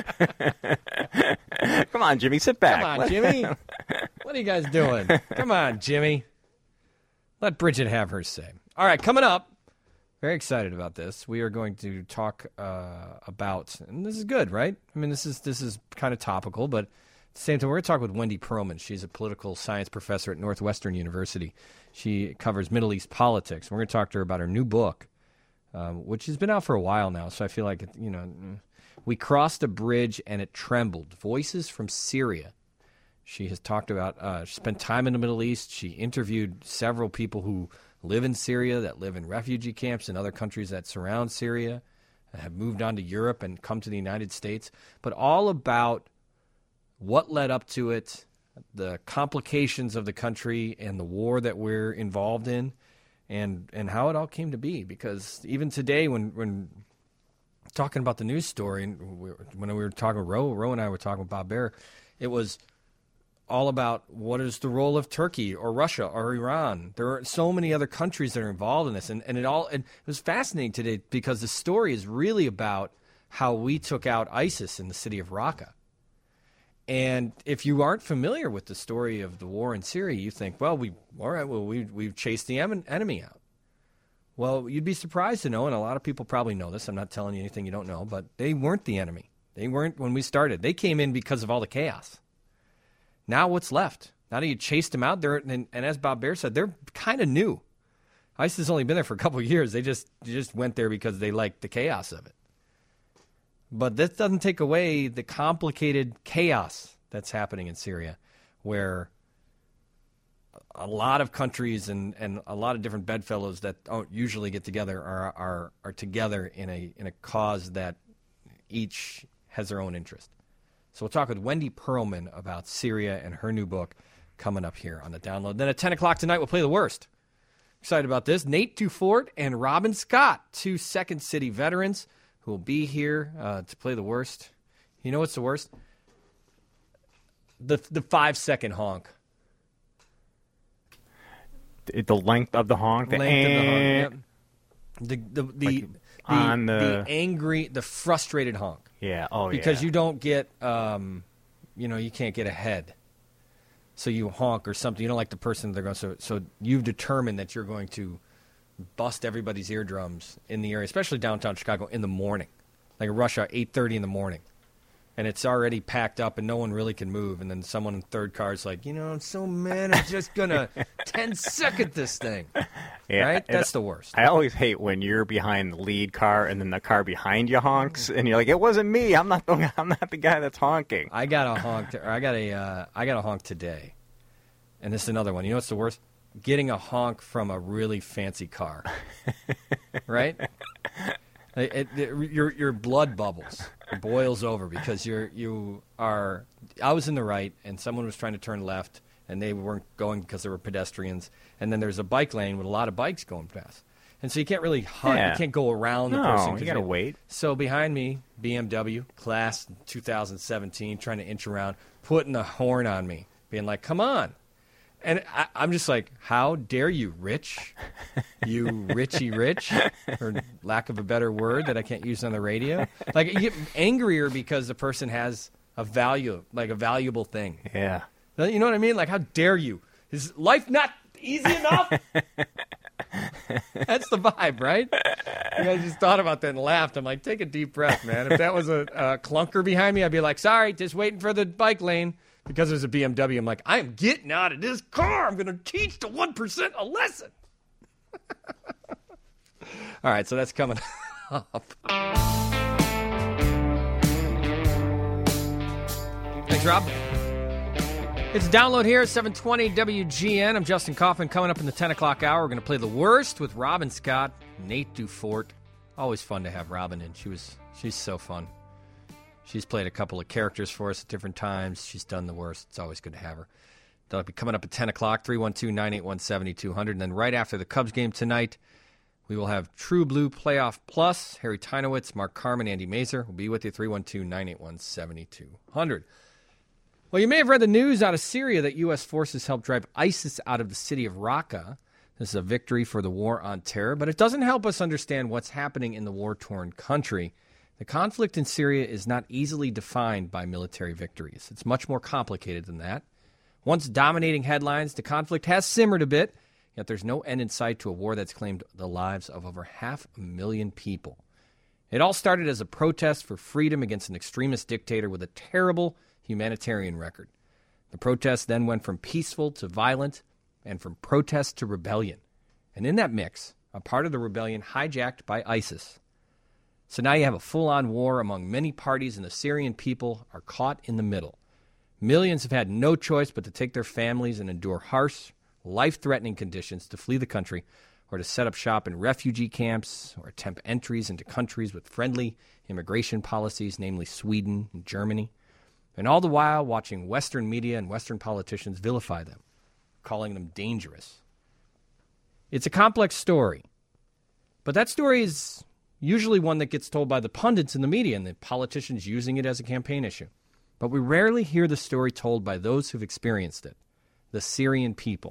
Come on, Jimmy, sit back. Come on, Jimmy. What are you guys doing? Come on, Jimmy. Let Bridget have her say. All right, coming up. Very excited about this. We are going to talk about, and this is good, right? I mean, this is kind of topical, but at the same time, we're going to talk with Wendy Pearlman. She's a political science professor at Northwestern University. She covers Middle East politics. We're going to talk to her about her new book, which has been out for a while now. So I feel like, we crossed a bridge and it trembled. Voices from Syria. She has talked about, she spent time in the Middle East. She interviewed several people who live in Syria, that live in refugee camps in other countries that surround Syria, and have moved on to Europe and come to the United States, but all about what led up to it, the complications of the country and the war that we're involved in, and how it all came to be. Because even today, when talking about the news story, and when we were talking, Ro and I were talking with Bob Baer, it was all about what is the role of Turkey or Russia or Iran. There are so many other countries that are involved in this. And it was fascinating today because the story is really about how we took out ISIS in the city of Raqqa. And if you aren't familiar with the story of the war in Syria, you think, well, we've chased the enemy out. Well, you'd be surprised to know, and a lot of people probably know this. I'm not telling you anything you don't know, but they weren't the enemy. They weren't when we started. They came in because of all the chaos. Now what's left? Now that you chased them out, and as Bob Baer said, they're kind of new. ISIS has only been there for a couple of years. They just went there because they liked the chaos of it. But this doesn't take away the complicated chaos that's happening in Syria, where a lot of countries and a lot of different bedfellows that don't usually get together are together in a cause that each has their own interest. So we'll talk with Wendy Pearlman about Syria and her new book coming up here on the download. Then at 10 o'clock tonight, we'll play The Worst. Excited about this. Nate Dufort and Robin Scott, two Second City veterans who will be here to play The Worst. You know what's the worst? The 5-second honk. The length of the honk? The angry, the frustrated honk. Yeah. Because you don't get, you can't get ahead. So you honk or something. You don't like the person they're going to. So you've determined that you're going to bust everybody's eardrums in the area, especially downtown Chicago, in the morning. Like rush hour, 8:30 in the morning. And it's already packed up and no one really can move. And then someone in third car is like, I'm so mad, I'm just going to 10-second this thing. Yeah, right? That's the worst. I always hate when you're behind the lead car and then the car behind you honks. And you're like, it wasn't me. I'm not the guy that's honking. I got a honk. I got a honk today. And this is another one. You know what's the worst? Getting a honk from a really fancy car. Right? Your blood bubbles. It boils over because you are. I was in the right, and someone was trying to turn left, and they weren't going because there were pedestrians. And then there's a bike lane with a lot of bikes going past, and so you can't really hunt. Yeah. You can't go around the person. No, you gotta wait. So behind me, BMW class 2017, trying to inch around, putting the horn on me, being like, "Come on." And I'm just like, how dare you, Rich? You Richie Rich, for lack of a better word that I can't use on the radio. Like, you get angrier because the person has a value, like a valuable thing. Yeah. You know what I mean? Like, how dare you? Is life not easy enough? That's the vibe, right? I just thought about that and laughed. I'm like, take a deep breath, man. If that was a clunker behind me, I'd be like, sorry, just waiting for the bike lane. Because there's a BMW, I'm like, I am getting out of this car. I'm going to teach the 1% a lesson. All right, so that's coming up. Thanks, Rob. It's Download here, 720 WGN. I'm Justin Kaufman. Coming up in the 10 o'clock hour, we're going to play The Worst with Robin Scott, Nate Dufort. Always fun to have Robin in. She's so fun. She's played a couple of characters for us at different times. She's done The Worst. It's always good to have her. That'll be coming up at 10 o'clock, 312-981-7200. And then right after the Cubs game tonight, we will have True Blue Playoff Plus. Harry Teinowitz, Mark Carman, Andy Mazer will be with you, 312-981-7200. Well, you may have read the news out of Syria that U.S. forces helped drive ISIS out of the city of Raqqa. This is a victory for the war on terror, but it doesn't help us understand what's happening in the war-torn country. The conflict in Syria is not easily defined by military victories. It's much more complicated than that. Once dominating headlines, the conflict has simmered a bit, yet there's no end in sight to a war that's claimed the lives of over 500,000 people. It all started as a protest for freedom against an extremist dictator with a terrible humanitarian record. The protest then went from peaceful to violent and from protest to rebellion. And in that mix, a part of the rebellion hijacked by ISIS. So now you have a full-on war among many parties, and the Syrian people are caught in the middle. Millions have had no choice but to take their families and endure harsh, life-threatening conditions to flee the country or to set up shop in refugee camps or attempt entries into countries with friendly immigration policies, namely Sweden and Germany. And all the while watching Western media and Western politicians vilify them, calling them dangerous. It's a complex story, but that story is usually one that gets told by the pundits in the media and the politicians using it as a campaign issue. But we rarely hear the story told by those who've experienced it, the Syrian people.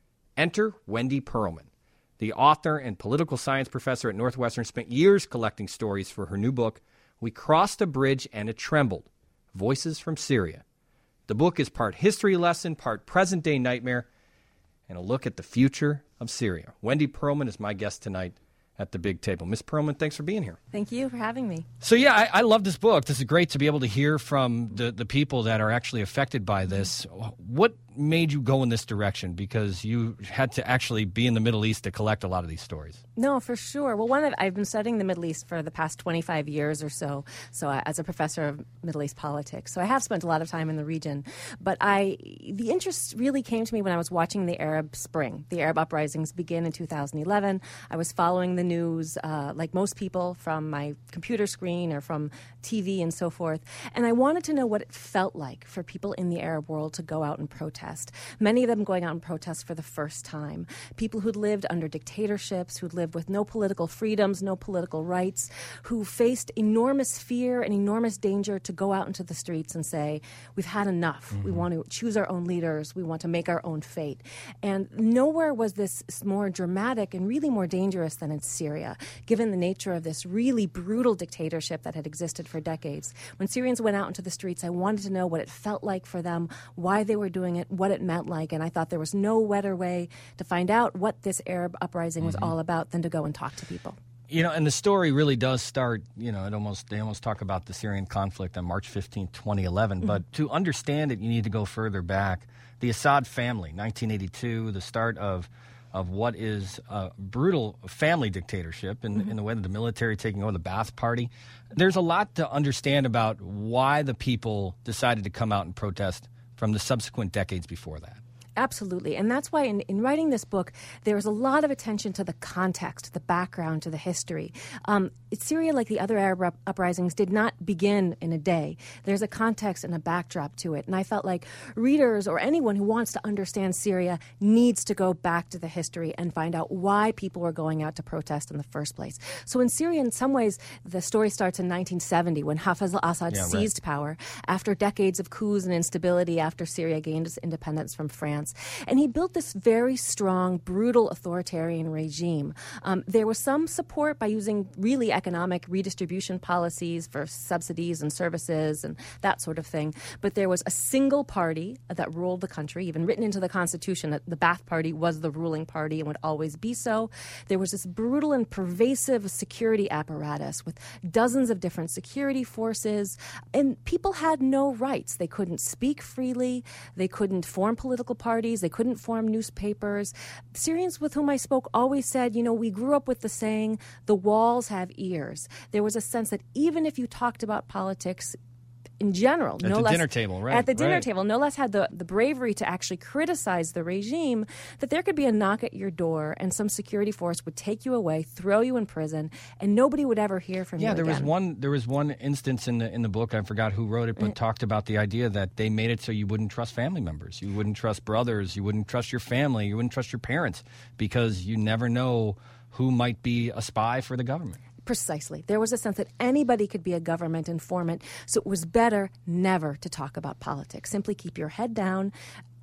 Enter Wendy Pearlman. The author and political science professor at Northwestern spent years collecting stories for her new book, We Crossed a Bridge and It Trembled, Voices from Syria. The book is part history lesson, part present-day nightmare, and a look at the future of Syria. Wendy Pearlman is my guest tonight at the big table. Ms. Pearlman, thanks for being here. Thank you for having me. So, yeah, I love this book. This is great to be able to hear from the people that are actually affected by this. What made you go in this direction? Because you had to actually be in the Middle East to collect a lot of these stories. No, for sure. Well, I've been studying the Middle East for the past 25 years or so, as a professor of Middle East politics. So I have spent a lot of time in the region. But the interest really came to me when I was watching the Arab Spring. The Arab uprisings begin in 2011. I was following the news, like most people, from my computer screen or from TV and so forth. And I wanted to know what it felt like for people in the Arab world to go out and protest. Many of them going out and protest for the first time. People who'd lived under dictatorships, who'd lived with no political freedoms, no political rights, who faced enormous fear and enormous danger to go out into the streets and say, we've had enough. Mm-hmm. We want to choose our own leaders. We want to make our own fate. And nowhere was this more dramatic and really more dangerous than in Syria, given the nature of this really brutal dictatorship that had existed for decades. When Syrians went out into the streets, I wanted to know what it felt like for them, why they were doing it, what it meant like, and I thought there was no better way to find out what this Arab uprising was all about than to go and talk to people. You know, and the story really does start, they almost talk about the Syrian conflict on March 15, 2011, but to understand it, you need to go further back. The Assad family, 1982, the start of what is a brutal family dictatorship in the way that the military taking over the Ba'ath Party. There's a lot to understand about why the people decided to come out and protest from the subsequent decades before that. Absolutely. And that's why in writing this book, there's a lot of attention to the context, the background, to the history. Syria, like the other Arab uprisings, did not begin in a day. There's a context and a backdrop to it. And I felt like readers or anyone who wants to understand Syria needs to go back to the history and find out why people were going out to protest in the first place. So in Syria, in some ways, the story starts in 1970 when Hafez al-Assad seized power after decades of coups and instability after Syria gained its independence from France. And he built this very strong, brutal authoritarian regime. There was some support by using really economic redistribution policies for subsidies and services and that sort of thing. But there was a single party that ruled the country, even written into the Constitution that the Ba'ath Party was the ruling party and would always be so. There was this brutal and pervasive security apparatus with dozens of different security forces. And people had no rights. They couldn't speak freely. They couldn't form political parties. They couldn't form newspapers. Syrians with whom I spoke always said, we grew up with the saying, the walls have ears. There was a sense that even if you talked about politics in general, at the dinner table, right? At the dinner table, no less had the bravery to actually criticize the regime, that there could be a knock at your door and some security force would take you away, throw you in prison, and nobody would ever hear from you again. There was one instance in the book, I forgot who wrote it, but talked about the idea that they made it so you wouldn't trust family members, you wouldn't trust brothers, you wouldn't trust your family, you wouldn't trust your parents, because you never know who might be a spy for the government. Precisely. There was a sense that anybody could be a government informant, so it was better never to talk about politics. Simply keep your head down,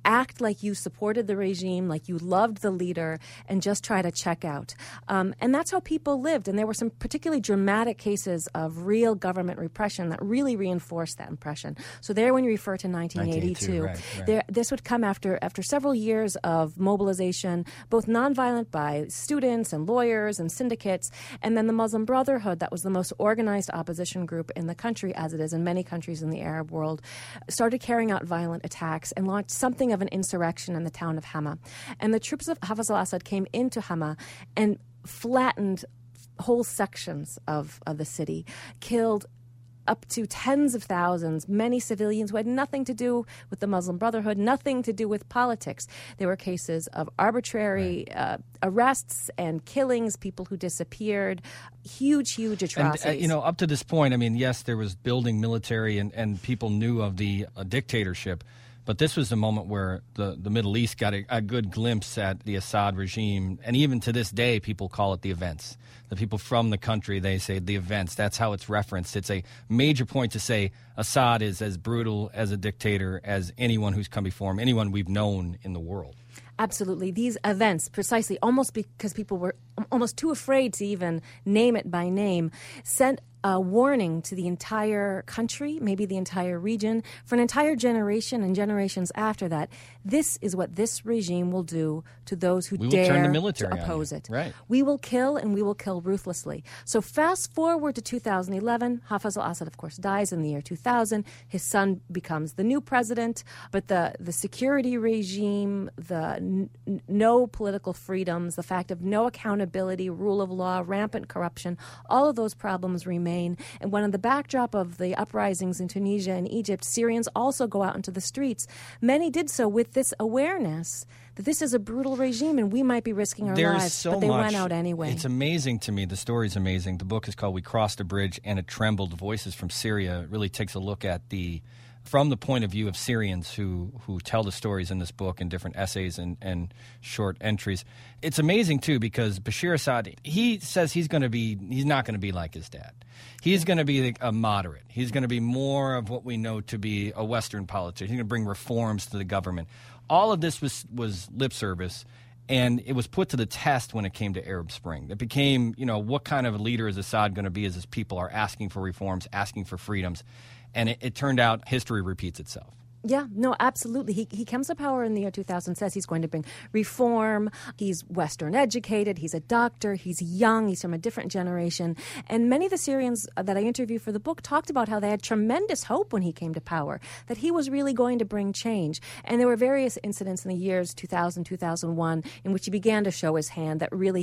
act like you supported the regime, like you loved the leader, and just try to check out. And that's how people lived. And there were some particularly dramatic cases of real government repression that really reinforced that impression. So there, when you refer to 1982, right. This would come after several years of mobilization, both nonviolent by students and lawyers and syndicates, and then the Muslim Brotherhood, that was the most organized opposition group in the country, as it is in many countries in the Arab world, started carrying out violent attacks and launched something of an insurrection in the town of Hama. And the troops of Hafez al-Assad came into Hama and flattened whole sections of the city, killed up to tens of thousands, many civilians who had nothing to do with the Muslim Brotherhood, nothing to do with politics. There were cases of arbitrary arrests and killings, people who disappeared, huge atrocities. And, up to this point, I mean, yes, there was building military and people knew of the dictatorship, but this was the moment where the Middle East got a good glimpse at the Assad regime. And even to this day, people call it the events. The people from the country, they say the events. That's how it's referenced. It's a major point to say Assad is as brutal as a dictator as anyone who's come before him, anyone we've known in the world. Absolutely. These events, precisely, almost because people were almost too afraid to even name it by name, sent a warning to the entire country, maybe the entire region, for an entire generation and generations after that. This is what this regime will do to those who dare to oppose it. Right. We will kill, and we will kill ruthlessly. So fast forward to 2011. Hafez al-Assad, of course, dies in the year 2000. His son becomes the new president. But the security regime, the no political freedoms, the fact of no accountability, rule of law, rampant corruption, all of those problems remain. And when on the backdrop of the uprisings in Tunisia and Egypt, Syrians also go out into the streets. Many did so with this awareness that this is a brutal regime and we might be risking our lives, but they went out anyway. It's amazing to me. The story's amazing. The book is called We Crossed a Bridge and It Trembled, Voices from Syria. It really takes a look at from the point of view of Syrians who tell the stories in this book in different essays and short entries. It's amazing, too, because Bashar Assad, he says he's not going to be like his dad. He's going to be a moderate. He's going to be more of what we know to be a Western politician. He's going to bring reforms to the government. All of this was lip service, and it was put to the test when it came to Arab Spring. It became, what kind of a leader is Assad going to be as his people are asking for reforms, asking for freedoms. And it turned out history repeats itself. Yeah, no, absolutely. He comes to power in the year 2000, says he's going to bring reform. He's Western educated. He's a doctor. He's young. He's from a different generation. And many of the Syrians that I interviewed for the book talked about how they had tremendous hope when he came to power, that he was really going to bring change. And there were various incidents in the years 2000, 2001, in which he began to show his hand that really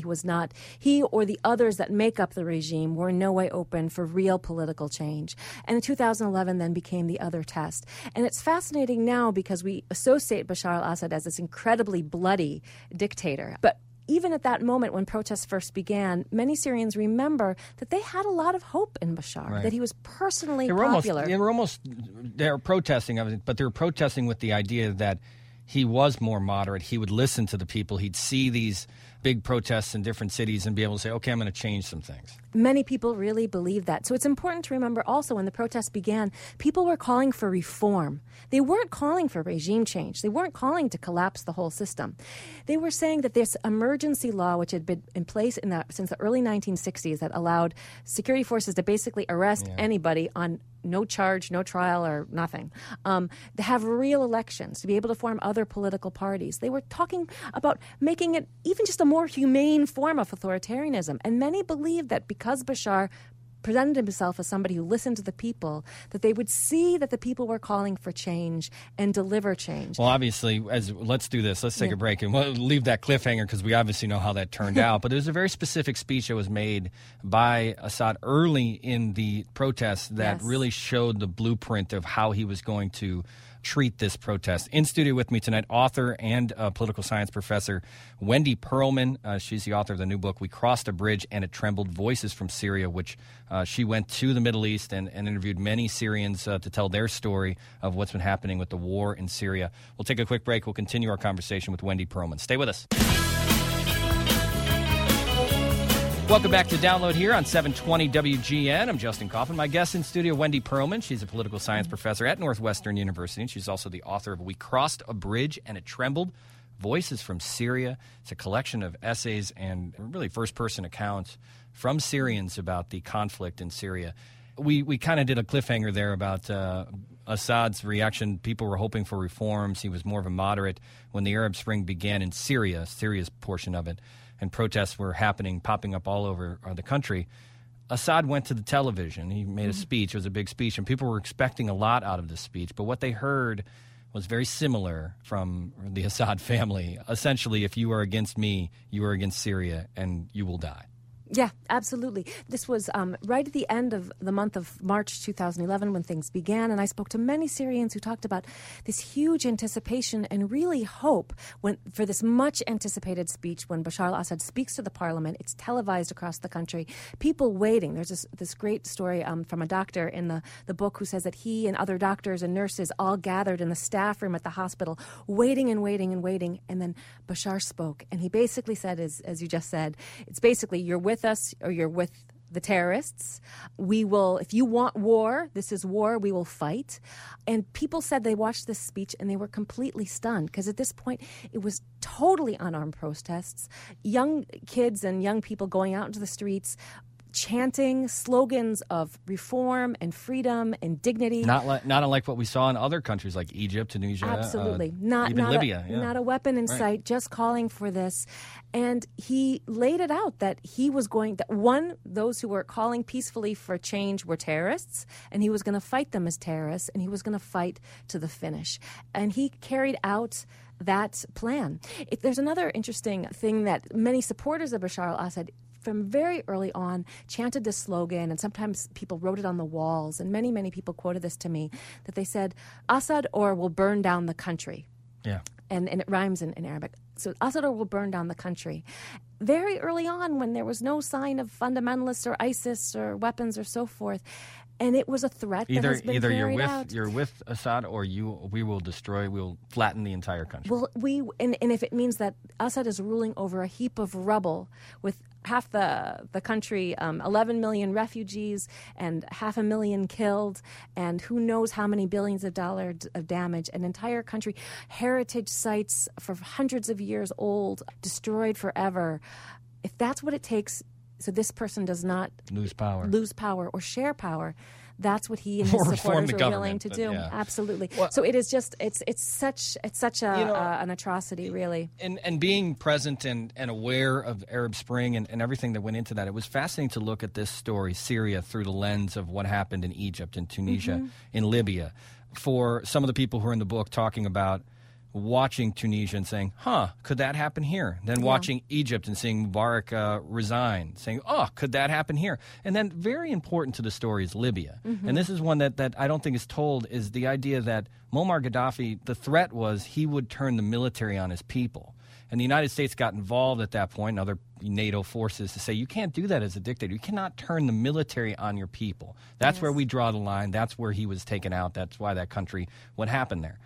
he or the others that make up the regime were in no way open for real political change. And in 2011 then became the other test. And it's fascinating now because we associate Bashar al-Assad as this incredibly bloody dictator. But even at that moment when protests first began, many Syrians remember that they had a lot of hope in Bashar, that he was personally popular. They were protesting, but they were protesting with the idea that he was more moderate. He would listen to the people. He'd see these big protests in different cities and be able to say, okay, I'm going to change some things. Many people really believe that. So it's important to remember also when the protests began, people were calling for reform. They weren't calling for regime change. They weren't calling to collapse the whole system. They were saying that this emergency law, which had been in place since the early 1960s, that allowed security forces to basically arrest anybody on no charge, no trial, or nothing, to have real elections, to be able to form other political parties. They were talking about making it even just a more humane form of authoritarianism. And many believed that because Bashar presented himself as somebody who listened to the people, that they would see that the people were calling for change and deliver change. Well, obviously, let's do this. Let's take a break, and we'll leave that cliffhanger because we obviously know how that turned out. But there's a very specific speech that was made by Assad early in the protests that really showed the blueprint of how he was going to treat this protest. In studio with me tonight, author and political science professor Wendy Pearlman. She's the author of the new book, We Crossed a Bridge and It Trembled, Voices from Syria, which she went to the Middle East and interviewed many Syrians to tell their story of what's been happening with the war in Syria. We'll take a quick break. We'll continue our conversation with Wendy Pearlman. Stay with us. Welcome back to Download here on 720 WGN. I'm Justin Kaufman. My guest in studio, Wendy Perlman. She's a political science professor at Northwestern University, and she's also the author of We Crossed a Bridge and It Trembled, Voices from Syria. It's a collection of essays and really first-person accounts from Syrians about the conflict in Syria. We kind of did a cliffhanger there about Assad's reaction. People were hoping for reforms. He was more of a moderate when the Arab Spring began in Syria, Syria's portion of it, and protests were popping up all over the country. Assad went to the television. He made a speech. It was a big speech, and people were expecting a lot out of this speech. But what they heard was very similar from the Assad family. Essentially, if you are against me, you are against Syria, and you will die. Yeah, absolutely. This was right at the end of the month of March 2011 when things began, and I spoke to many Syrians who talked about this huge anticipation and really hope for this much-anticipated speech when Bashar al-Assad speaks to the parliament. It's televised across the country. People waiting. There's this great story from a doctor in the book who says that he and other doctors and nurses all gathered in the staff room at the hospital, waiting and waiting and waiting, and then Bashar spoke, and he basically said, as you just said, it's basically you're with us or you're with the terrorists. We will, if you want war, this is war, we will fight. And people said they watched this speech and they were completely stunned because at this point it was totally unarmed protests, young kids and young people going out into the streets chanting slogans of reform and freedom and dignity. Not unlike what we saw in other countries like Egypt, Tunisia, absolutely. Even Libya. Not a weapon in sight, just calling for this. And he laid it out that he was going, that one, those who were calling peacefully for change were terrorists, and he was going to fight them as terrorists, and he was going to fight to the finish. And he carried out that plan. There's another interesting thing that many supporters of Bashar al-Assad from very early on chanted this slogan, and sometimes people wrote it on the walls, and many, many people quoted this to me, that they said, Assad or will burn down the country. Yeah. And it rhymes in Arabic. So Assad or will burn down the country. Very early on, when there was no sign of fundamentalists or ISIS or weapons or so forth, and it was a threat that has been carried out. You're with Assad, or we will destroy, we will flatten the entire country. Well, and if it means that Assad is ruling over a heap of rubble with half the country, 11 million refugees and 500,000 killed, and who knows how many billions of dollars of damage, an entire country, heritage sites for hundreds of years old, destroyed forever. If that's what it takes, so this person does not lose power or share power, that's what he and his supporters are willing to do. Yeah. Absolutely. Well, so it is just it's such an atrocity, really. And being present and aware of Arab Spring and everything that went into that, it was fascinating to look at this story, Syria, through the lens of what happened in Egypt, in Tunisia, in Libya. For some of the people who are in the book talking about watching Tunisia and saying, could that happen here? Then watching Egypt and seeing Mubarak resign, saying, could that happen here? And then very important to the story is Libya. And this is one that I don't think is told, is the idea that Muammar Gaddafi, the threat was he would turn the military on his people. And the United States got involved at that point, and other NATO forces, to say, you can't do that as a dictator. You cannot turn the military on your people. That's where we draw the line. That's where he was taken out. That's why that country, what happened there.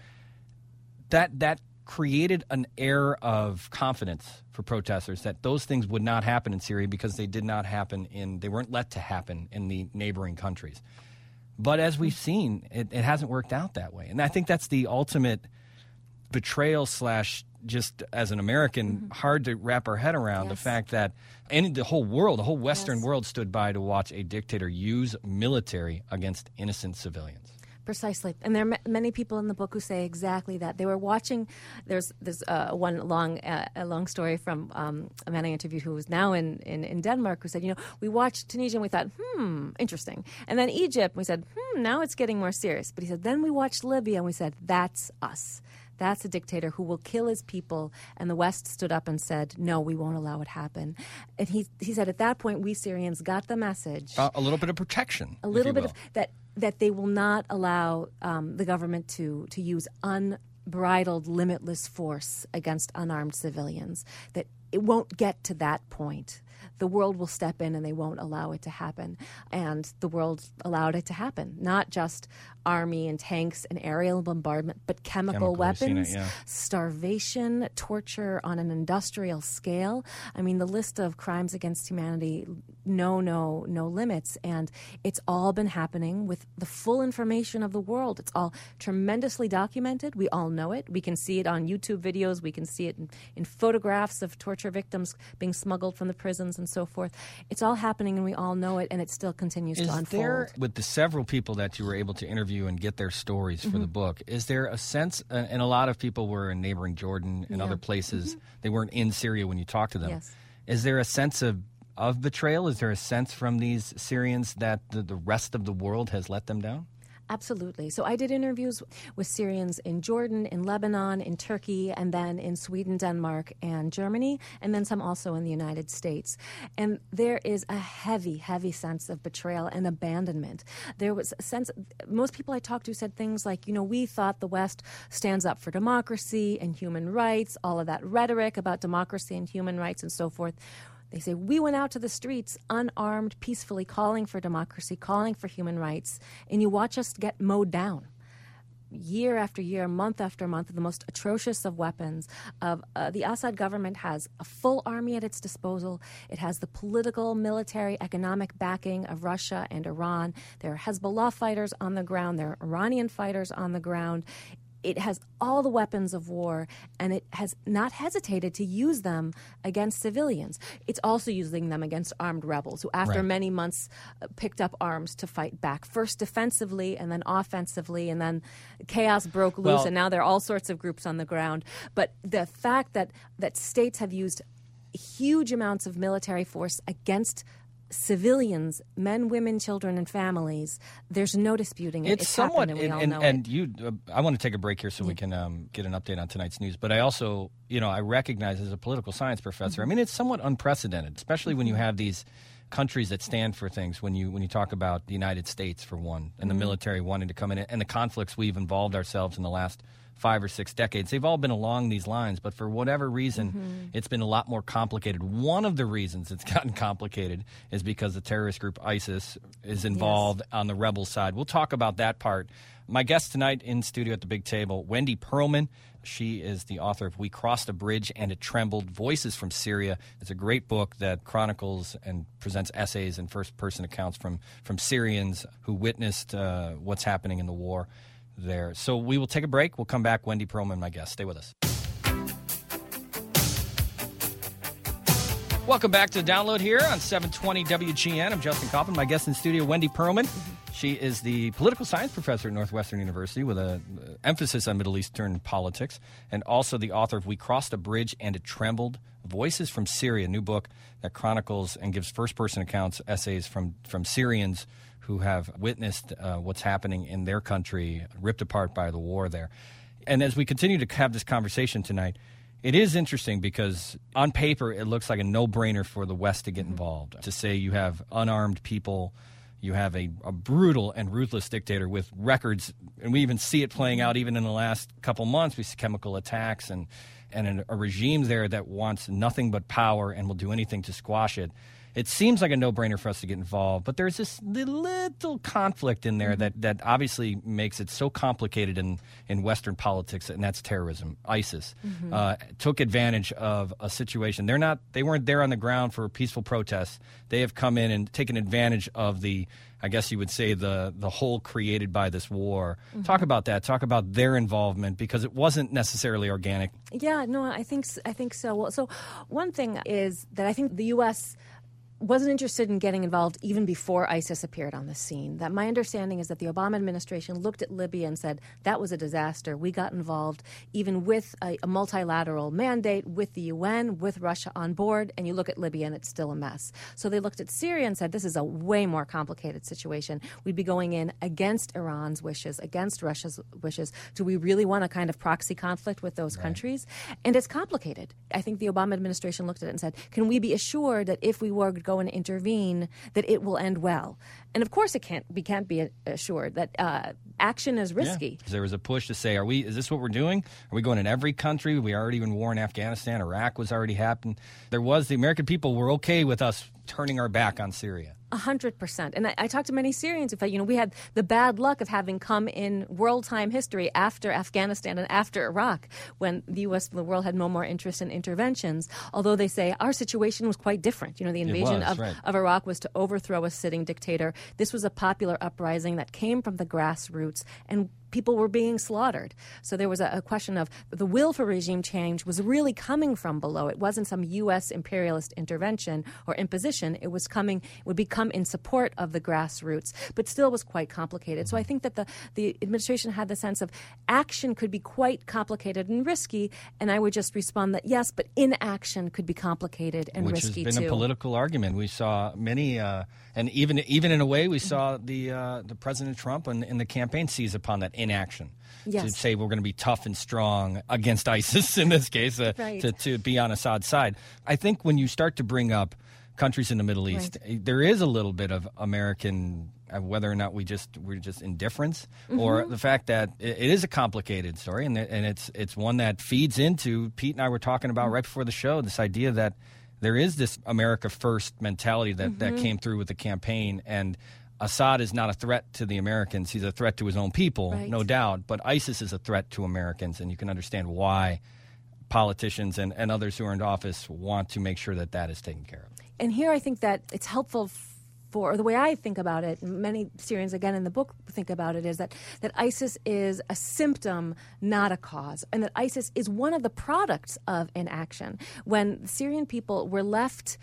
That created an air of confidence for protesters that those things would not happen in Syria because they did not happen they weren't let to happen in the neighboring countries. But as we've seen, it hasn't worked out that way. And I think that's the ultimate betrayal / just as an American, hard to wrap our head around the fact that the whole world, the whole Western world stood by to watch a dictator use military against innocent civilians. Precisely. And there are many people in the book who say exactly that. They were watching, there's one long story from a man I interviewed who was now in Denmark who said, we watched Tunisia and we thought, interesting. And then Egypt, we said, now it's getting more serious. But he said, then we watched Libya and we said, that's us. That's a dictator who will kill his people. And the West stood up and said, no, we won't allow it happen. And he said at that point, we Syrians got the message. A little bit of protection. A little bit of that they will not allow the government to use unbridled, limitless force against unarmed civilians, that it won't get to that point. the world will step in and they won't allow it to happen. And the world allowed it to happen. Not just army and tanks and aerial bombardment, but chemical weapons, starvation, torture on an industrial scale. I mean, the list of crimes against humanity, no limits. And it's all been happening with the full information of the world. It's all tremendously documented. We all know it. We can see it on YouTube videos. We can see it in photographs of torture victims being smuggled from the prisons and so forth. It's all happening and we all know it, and it still continues to unfold. There, with the several people that you were able to interview and get their stories for the book, is there a sense, and a lot of people were in neighboring Jordan and other places, they weren't in Syria when you talked to them. Yes. Is there a sense of betrayal? Is there a sense from these Syrians that the rest of the world has let them down? Absolutely. So I did interviews with Syrians in Jordan, in Lebanon, in Turkey, and then in Sweden, Denmark, and Germany, and then some also in the United States. And there is a heavy, heavy sense of betrayal and abandonment. There was a sense, most people I talked to said things like, we thought the West stands up for democracy and human rights, all of that rhetoric about democracy and human rights and so forth. They say, we went out to the streets unarmed, peacefully, calling for democracy, calling for human rights, and you watch us get mowed down. Year after year, month after month, the most atrocious of weapons. The Assad government has a full army at its disposal. It has the political, military, economic backing of Russia and Iran. There are Hezbollah fighters on the ground. There are Iranian fighters on the ground. It has all the weapons of war, and it has not hesitated to use them against civilians. It's also using them against armed rebels who, after many months, picked up arms to fight back, first defensively and then offensively, and then chaos broke loose, and now there are all sorts of groups on the ground. But the fact that states have used huge amounts of military force against civilians, men, women, children, and families, there's no disputing it. It's somewhat, happened, and we all know it. I want to take a break here so we can get an update on tonight's news. But I also, I recognize as a political science professor, I mean, it's somewhat unprecedented, especially when you have these countries that stand for things. When you talk about the United States, for one, and the military wanting to come in, and the conflicts we've involved ourselves in the last 5 or 6 decades. They've all been along these lines, but for whatever reason, it's been a lot more complicated. One of the reasons it's gotten complicated is because the terrorist group ISIS is involved on the rebel side. We'll talk about that part. My guest tonight in studio at the big table, Wendy Pearlman. She is the author of We Crossed a Bridge and It Trembled, Voices from Syria. It's a great book that chronicles and presents essays and first-person accounts from Syrians who witnessed what's happening in the war there. So we will take a break. We'll come back. Wendy Pearlman, my guest. Stay with us. Welcome back to Download here on 720 WGN. I'm Justin Kaufman. My guest in studio, Wendy Pearlman. She is the political science professor at Northwestern University with an emphasis on Middle Eastern politics, and also the author of We Crossed a Bridge and It Trembled, Voices from Syria, a new book that chronicles and gives first-person accounts, essays from Syrians who have witnessed what's happening in their country, ripped apart by the war there. And as we continue to have this conversation tonight, it is interesting because on paper it looks like a no-brainer for the West to get involved. To say you have unarmed people, you have a brutal and ruthless dictator with records, and we even see it playing out even in the last couple months. We see chemical attacks and a regime there that wants nothing but power and will do anything to squash it. It seems like a no-brainer for us to get involved, but there's this little conflict in there that obviously makes it so complicated in Western politics, and that's terrorism. ISIS took advantage of a situation. They weren't there on the ground for peaceful protests. They have come in and taken advantage of I guess you would say, the hole created by this war. Talk about that. Talk about their involvement, because it wasn't necessarily organic. Yeah, no, I think so. Well, so one thing is that I think the U.S. wasn't interested in getting involved even before ISIS appeared on the scene. That my understanding is that the Obama administration looked at Libya and said, that was a disaster. We got involved even with a multilateral mandate with the UN, with Russia on board, and you look at Libya and it's still a mess. So they looked at Syria and said, this is a way more complicated situation. We'd be going in against Iran's wishes, against Russia's wishes. Do we really want a kind of proxy conflict with those countries? And it's complicated. I think the Obama administration looked at it and said, can we be assured that if we were go and intervene, that it will end well. And of course, we can't be assured that action is risky. Yeah. There was a push to say, is this what we're doing? Are we going in every country? We already in war in Afghanistan. Iraq was already happening. The American people were okay with us turning our back on Syria. 100%. And I talked to many Syrians. In fact, we had the bad luck of having come in world time history after Afghanistan and after Iraq, when the U.S. and the world had no more interest in interventions, although they say our situation was quite different. The invasion of Iraq was to overthrow a sitting dictator. This was a popular uprising that came from the grassroots, and people were being slaughtered. So there was a question of the will for regime change was really coming from below. It wasn't some U.S. imperialist intervention or imposition. It would become in support of the grassroots, but still was quite complicated. So I think that the administration had the sense of action could be quite complicated and risky, and I would just respond that yes, but inaction could be complicated and risky too. Which has been a political argument. We saw many, and even in a way, we saw the President Trump in the campaign seize upon that inaction. Yes. To say we're going to be tough and strong against ISIS in this case, right. to be on Assad's side. I think when you start to bring up countries in the Middle East, right, there is a little bit of American, whether or not we're just indifference, or the fact that it is a complicated story, and it's one that feeds into, Pete and I were talking about right before the show, this idea that there is this America First mentality that came through with the campaign, and Assad is not a threat to the Americans. He's a threat to his own people, right, no doubt, but ISIS is a threat to Americans, and you can understand why politicians and others who are in office want to make sure that is taken care of. And here I think that it's helpful or the way I think about it, many Syrians, again, in the book think about it, is that ISIS is a symptom, not a cause, and that ISIS is one of the products of inaction. When Syrian people were left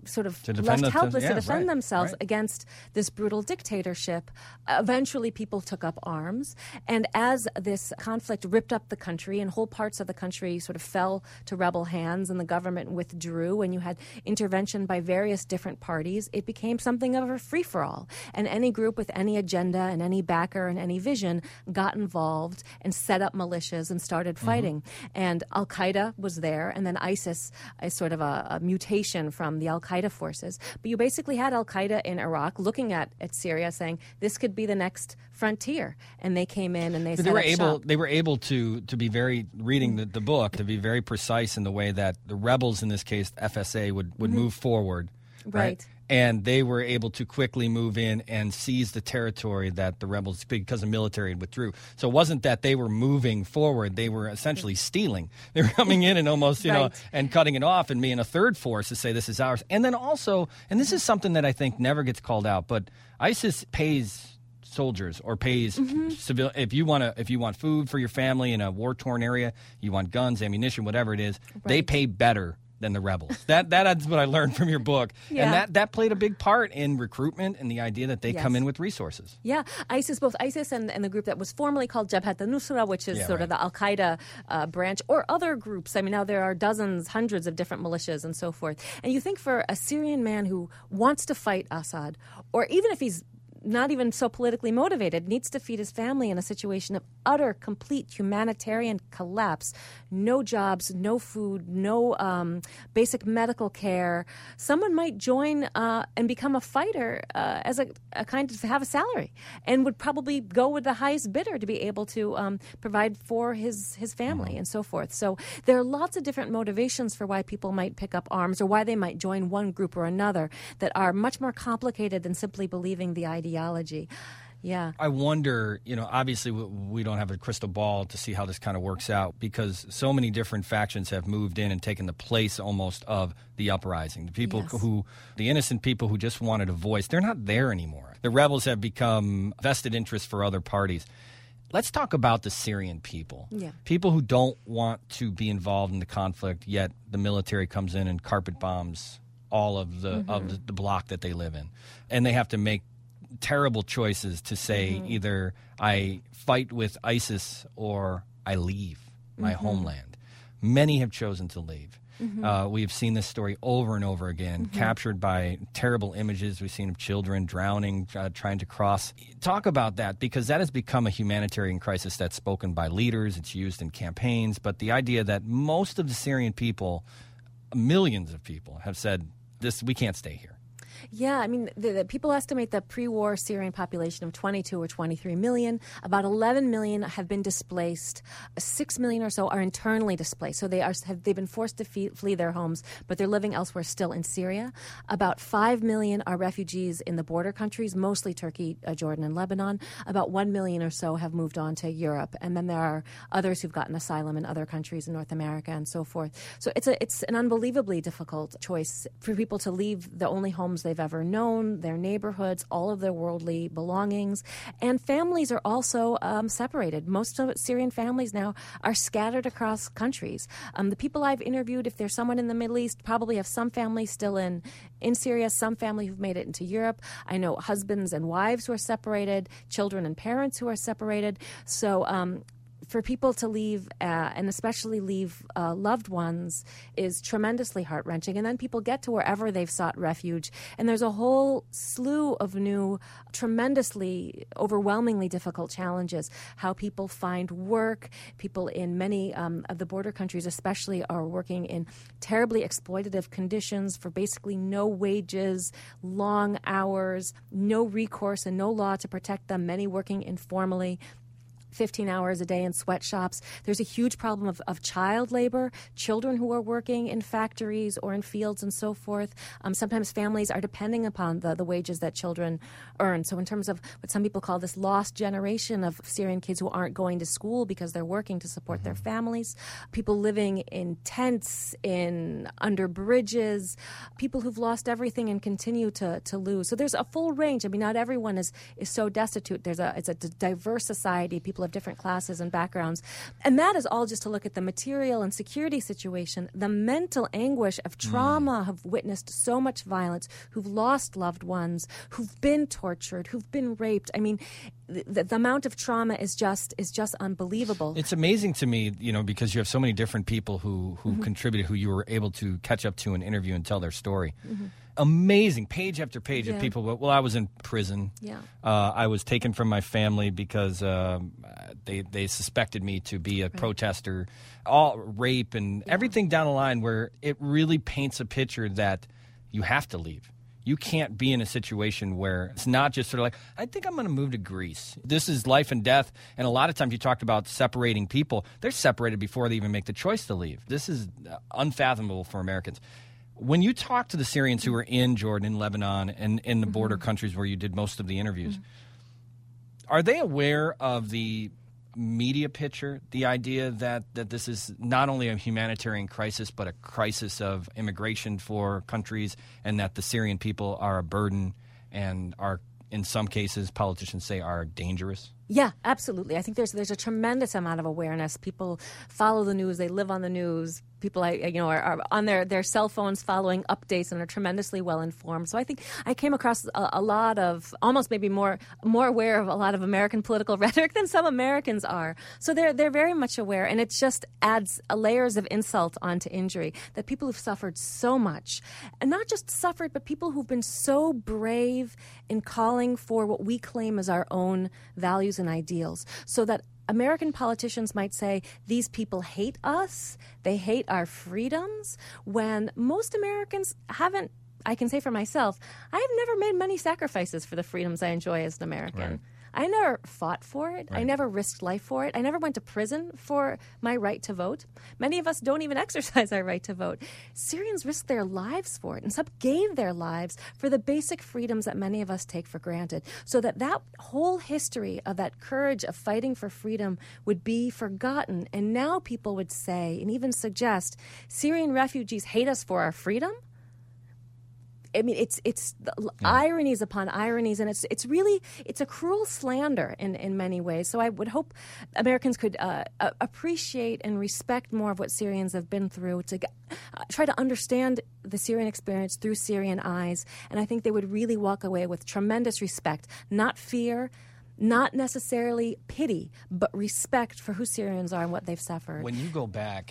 helpless to defend themselves against this brutal dictatorship, eventually people took up arms. And as this conflict ripped up the country and whole parts of the country sort of fell to rebel hands and the government withdrew and you had intervention by various different parties, it became something of a free-for-all. And any group with any agenda and any backer and any vision got involved and set up militias and started fighting. And Al-Qaeda was there, and then ISIS is sort of a mutation from the Al-Qaeda forces. But you basically had Al-Qaeda in Iraq looking at Syria saying, this could be the next frontier. And they came in and they were able to be very, reading the book, to be very precise in the way that the rebels, in this case, FSA, would move forward. Right. And they were able to quickly move in and seize the territory that the rebels, because the military withdrew. So it wasn't that they were moving forward. They were essentially stealing. They were coming in and almost, and cutting it off and being a third force to say this is ours. And then also, and this is something that I think never gets called out, but ISIS pays soldiers or pays civil. If you want food for your family in a war-torn area, you want guns, ammunition, whatever it is, they pay better than the rebels. That's what I learned from your book. Yeah. And that played a big part in recruitment and the idea that they come in with resources. Yeah. Both ISIS and the group that was formerly called Jabhat al-Nusra, which is sort of the Al-Qaeda branch, or other groups. I mean, now there are dozens, hundreds of different militias and so forth. And you think for a Syrian man who wants to fight Assad, or even if he's not even so politically motivated, needs to feed his family in a situation of utter, complete humanitarian collapse, no jobs, no food, no basic medical care, someone might join and become a fighter as a kind of have a salary, and would probably go with the highest bidder to be able to provide for his family and so forth. So there are lots of different motivations for why people might pick up arms or why they might join one group or another that are much more complicated than simply believing the ideology. Yeah. I wonder, obviously we don't have a crystal ball to see how this kind of works out, because so many different factions have moved in and taken the place almost of the uprising. The people the innocent people who just wanted a voice, they're not there anymore. The rebels have become vested interests for other parties. Let's talk about the Syrian people. Yeah. People who don't want to be involved in the conflict, yet the military comes in and carpet bombs all of the block that they live in. And they have to make terrible choices to say either I fight with ISIS or I leave my homeland. Many have chosen to leave. We've seen this story over and over again, captured by terrible images we've seen of children drowning, trying to cross. Talk about that, because that has become a humanitarian crisis that's spoken by leaders. It's used in campaigns. But the idea that most of the Syrian people, millions of people, have said, we can't stay here. Yeah, I mean, the people estimate the pre-war Syrian population of 22 or 23 million. About 11 million have been displaced. 6 million or so are internally displaced. So they've been forced to flee their homes, but they're living elsewhere still in Syria. About 5 million are refugees in the border countries, mostly Turkey, Jordan, and Lebanon. About 1 million or so have moved on to Europe. And then there are others who've gotten asylum in other countries in North America and so forth. So it's an unbelievably difficult choice for people to leave the only homes they've ever known, their neighborhoods, all of their worldly belongings. And families are also separated. Most of Syrian families now are scattered across countries. The people I've interviewed, if there's someone in the Middle East, probably have some families still in Syria, some family who've made it into Europe. I know husbands and wives who are separated, children and parents who are separated. So for people to leave, and especially leave loved ones, is tremendously heart-wrenching. And then people get to wherever they've sought refuge, and there's a whole slew of new, tremendously, overwhelmingly difficult challenges. How people find work. People in many of the border countries especially are working in terribly exploitative conditions for basically no wages, long hours, no recourse and no law to protect them, many working informally. 15 hours a day in sweatshops. There's a huge problem of child labor, children who are working in factories or in fields and so forth. Sometimes families are depending upon the wages that children earn. So in terms of what some people call this lost generation of Syrian kids who aren't going to school because they're working to support their families, people living in tents, under bridges, people who've lost everything and continue to lose. So there's a full range. I mean, not everyone is so destitute. It's a diverse society. People of different classes and backgrounds. And that is all just to look at the material and security situation, the mental anguish of trauma, have witnessed so much violence, who've lost loved ones, who've been tortured, who've been raped. I mean, the amount of trauma is just unbelievable. It's amazing to me, because you have so many different people who contributed, who you were able to catch up to and interview and tell their story. Amazing, page after page of people. Well, I was in prison. Yeah. I was taken from my family because they suspected me to be a protester. All rape and everything down the line, where it really paints a picture that you have to leave. You can't be in a situation where it's not just sort of like, I think I'm going to move to Greece. This is life and death. And a lot of times you talked about separating people. They're separated before they even make the choice to leave. This is unfathomable for Americans. When you talk to the Syrians who are in Jordan, in Lebanon, and in the border countries where you did most of the interviews, are they aware of the media picture, the idea that this is not only a humanitarian crisis, but a crisis of immigration for countries, and that the Syrian people are a burden and are, in some cases, politicians say, are dangerous? Yeah, absolutely. I think there's a tremendous amount of awareness. People follow the news. They live on the news. People, are on their cell phones following updates and are tremendously well informed. So I think I came across a lot of, almost maybe more aware of a lot of American political rhetoric than some Americans are. So they're very much aware, and it just adds layers of insult onto injury, that people who've suffered so much, and not just suffered, but people who've been so brave in calling for what we claim as our own values and ideals, so that American politicians might say these people hate us, they hate our freedoms, when most Americans haven't. I can say for myself, I have never made many sacrifices for the freedoms I enjoy as an American. Right. I never fought for it. Right. I never risked life for it. I never went to prison for my right to vote. Many of us don't even exercise our right to vote. Syrians risked their lives for it, and some gave their lives for the basic freedoms that many of us take for granted. So that whole history of that courage of fighting for freedom would be forgotten. And now people would say, and even suggest, Syrian refugees hate us for our freedom? I mean, it's ironies upon ironies, and it's a cruel slander in many ways. So I would hope Americans could appreciate and respect more of what Syrians have been through, to try to understand the Syrian experience through Syrian eyes, and I think they would really walk away with tremendous respect, not fear, not necessarily pity, but respect for who Syrians are and what they've suffered. When you go back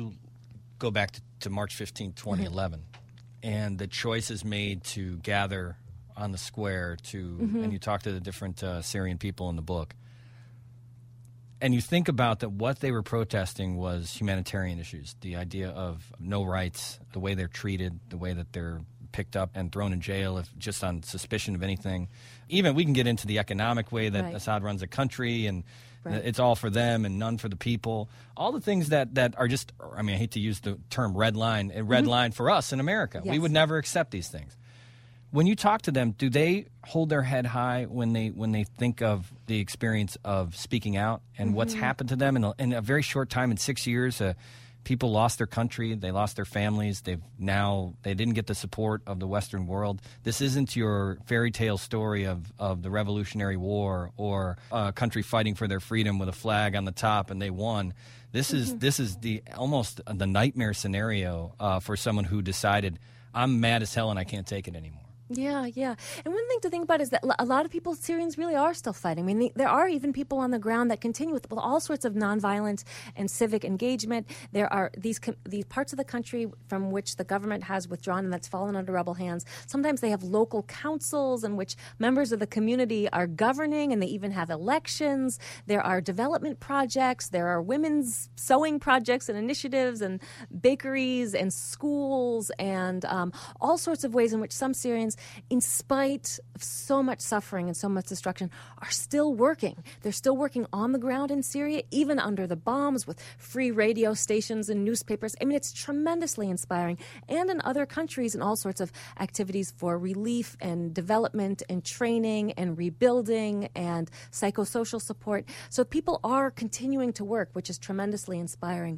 to March 15, 2011, and the choice is made to gather on the square and you talk to the different Syrian people in the book, and you think about that what they were protesting was humanitarian issues, the idea of no rights, the way they're treated, the way that they're picked up and thrown in jail if just on suspicion of anything. Even we can get into the economic way that Assad runs a country, and it's all for them and none for the people. All the things that are just, I mean, I hate to use the term red line for us in America. Yes. We would never accept these things. When you talk to them, do they hold their head high when they think of the experience of speaking out and what's happened to them in a very short time? In 6 years, people lost their country, they lost their families. They didn't get the support of the Western world. This isn't your fairy tale story of the Revolutionary War or a country fighting for their freedom with a flag on the top and they won. This is almost the nightmare scenario for someone who decided, I'm mad as hell and I can't take it anymore. Yeah. And one thing to think about is that a lot of people, Syrians, really are still fighting. I mean, there are even people on the ground that continue with all sorts of nonviolent and civic engagement. There are these parts of the country from which the government has withdrawn and that's fallen under rebel hands. Sometimes they have local councils in which members of the community are governing, and they even have elections. There are development projects. There are women's sewing projects and initiatives and bakeries and schools and all sorts of ways in which some Syrians, in spite of so much suffering and so much destruction, are still working. They're still working on the ground in Syria, even under the bombs, with free radio stations and newspapers. I mean, it's tremendously inspiring. And in other countries, and all sorts of activities for relief and development and training and rebuilding and psychosocial support. So people are continuing to work, which is tremendously inspiring.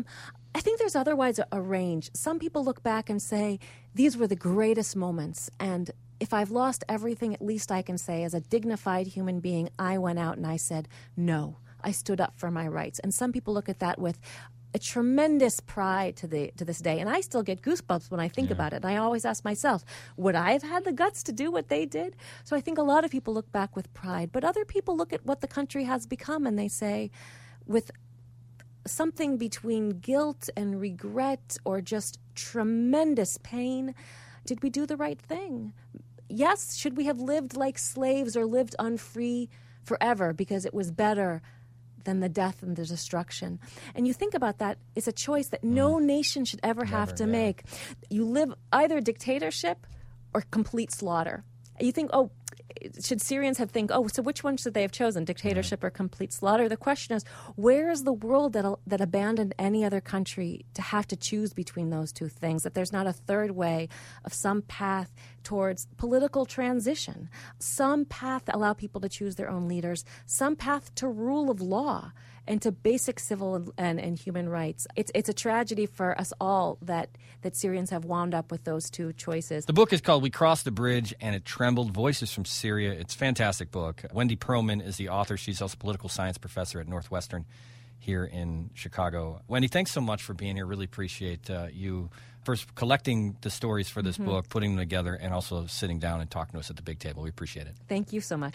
I think there's otherwise a range. Some people look back and say, these were the greatest moments, and if I've lost everything, at least I can say, as a dignified human being, I went out and I said, no, I stood up for my rights. And some people look at that with a tremendous pride to this day. And I still get goosebumps when I think about it. And I always ask myself, would I have had the guts to do what they did? So I think a lot of people look back with pride. But other people look at what the country has become and they say, with something between guilt and regret or just tremendous pain, did we do the right thing? Yes, should we have lived like slaves or lived unfree forever because it was better than the death and the destruction? And you think about that, it's a choice that no nation should ever have to make. You live either dictatorship or complete slaughter. You think, should Syrians so which one should they have chosen, dictatorship or complete slaughter? The question is, where is the world that abandoned any other country to have to choose between those two things, that there's not a third way of some path towards political transition, some path to allow people to choose their own leaders, some path to rule of law and to basic civil and human rights. It's a tragedy for us all that Syrians have wound up with those two choices. The book is called We Crossed the Bridge and It Trembled, Voices from Syria. It's a fantastic book. Wendy Perlman is the author. She's also a political science professor at Northwestern here in Chicago. Wendy, thanks so much for being here. Really appreciate you first collecting the stories for this book, putting them together, and also sitting down and talking to us at the big table. We appreciate it. Thank you so much.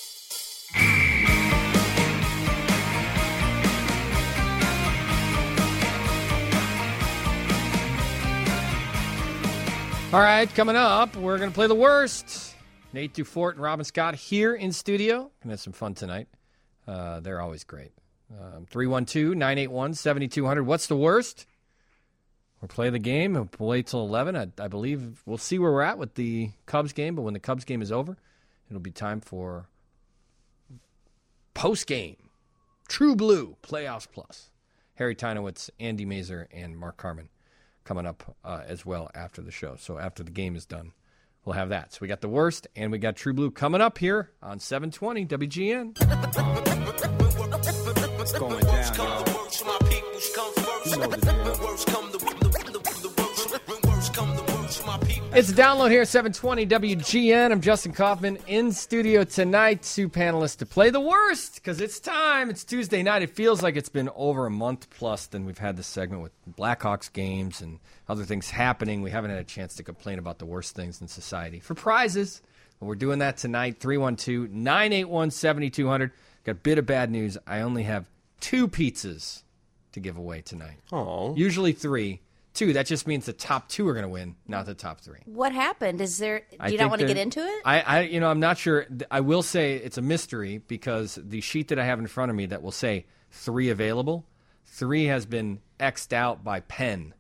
All right, coming up, we're going to play The Worst. Nate Dufort and Robin Scott here in studio. Going to have some fun tonight. They're always great. 312-981-7200. What's the worst? We'll play the game. We'll wait till 11. I believe we'll see where we're at with the Cubs game, but when the Cubs game is over, it'll be time for post-game True Blue Playoffs Plus. Harry Tynowitz, Andy Mazer, and Mark Carman coming up as well after the show. So after the game is done, we'll have that. So we got The Worst and we got True Blue coming up here on 720 WGN. What's going down, y'all? You know the It's a download here, 720 WGN. I'm Justin Kaufman in studio tonight. Two panelists to play The Worst because it's time. It's Tuesday night. It feels like it's been over a month plus then we've had this segment with Blackhawks games and other things happening. We haven't had a chance to complain about the worst things in society for prizes. But we're doing that tonight. 312-981-7200. Got a bit of bad news. I only have 2 pizzas to give away tonight. Oh, usually 3. 2, that just means the top 2 are going to win, not the top 3. What happened? Do you not want to get into it? I'm not sure. I will say it's a mystery because the sheet that I have in front of me that will say 3 available, 3 has been X'd out by pen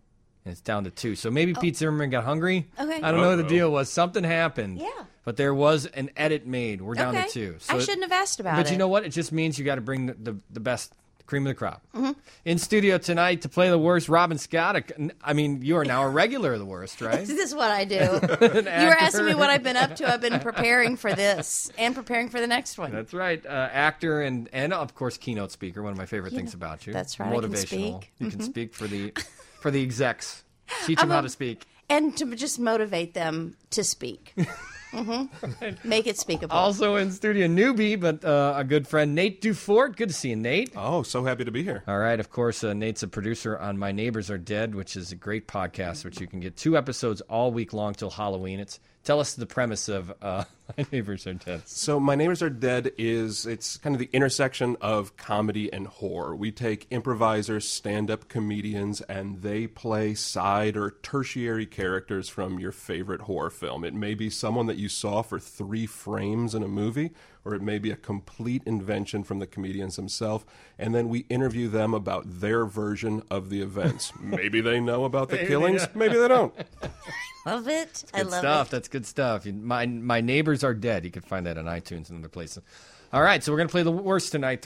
and it's down to 2. So maybe Pete Zimmerman got hungry. Okay. I don't know what the deal was. Something happened. Yeah. But there was an edit made. We're down to 2. So I shouldn't have asked about it. But you know what? It just means you got to bring the best cream of the crop. In studio tonight to play the worst, Robin Scott. I mean, you are now a regular of the worst, right? This is what I do. You were asking me what I've been up to. I've been preparing for this and preparing for the next one. That's right. Actor and of course keynote speaker. One of my favorite things about you. That's right. Motivational. I can speak. You can speak for the execs. Teach them how to speak. And to just motivate them to speak. Make it speakable. Also in studio, newbie, but a good friend, Nate Dufort. Good to see you, Nate. Oh, so happy to be here. All right. Of course, Nate's a producer on My Neighbors Are Dead, which is a great podcast, which you can get 2 episodes all week long till Halloween. Tell us the premise of My Neighbors Are Dead. So My Neighbors Are Dead it's kind of the intersection of comedy and horror. We take improvisers, stand-up comedians, and they play side or tertiary characters from your favorite horror film. It may be someone that you saw for 3 frames in a movie, or it may be a complete invention from the comedians themselves, and then we interview them about their version of the events. Maybe they know about the killings, maybe they don't. Love it. I love Stuff. it. That's good stuff. My Neighbors Are Dead. You can find that on iTunes and other places. All right, so we're going to play the worst tonight.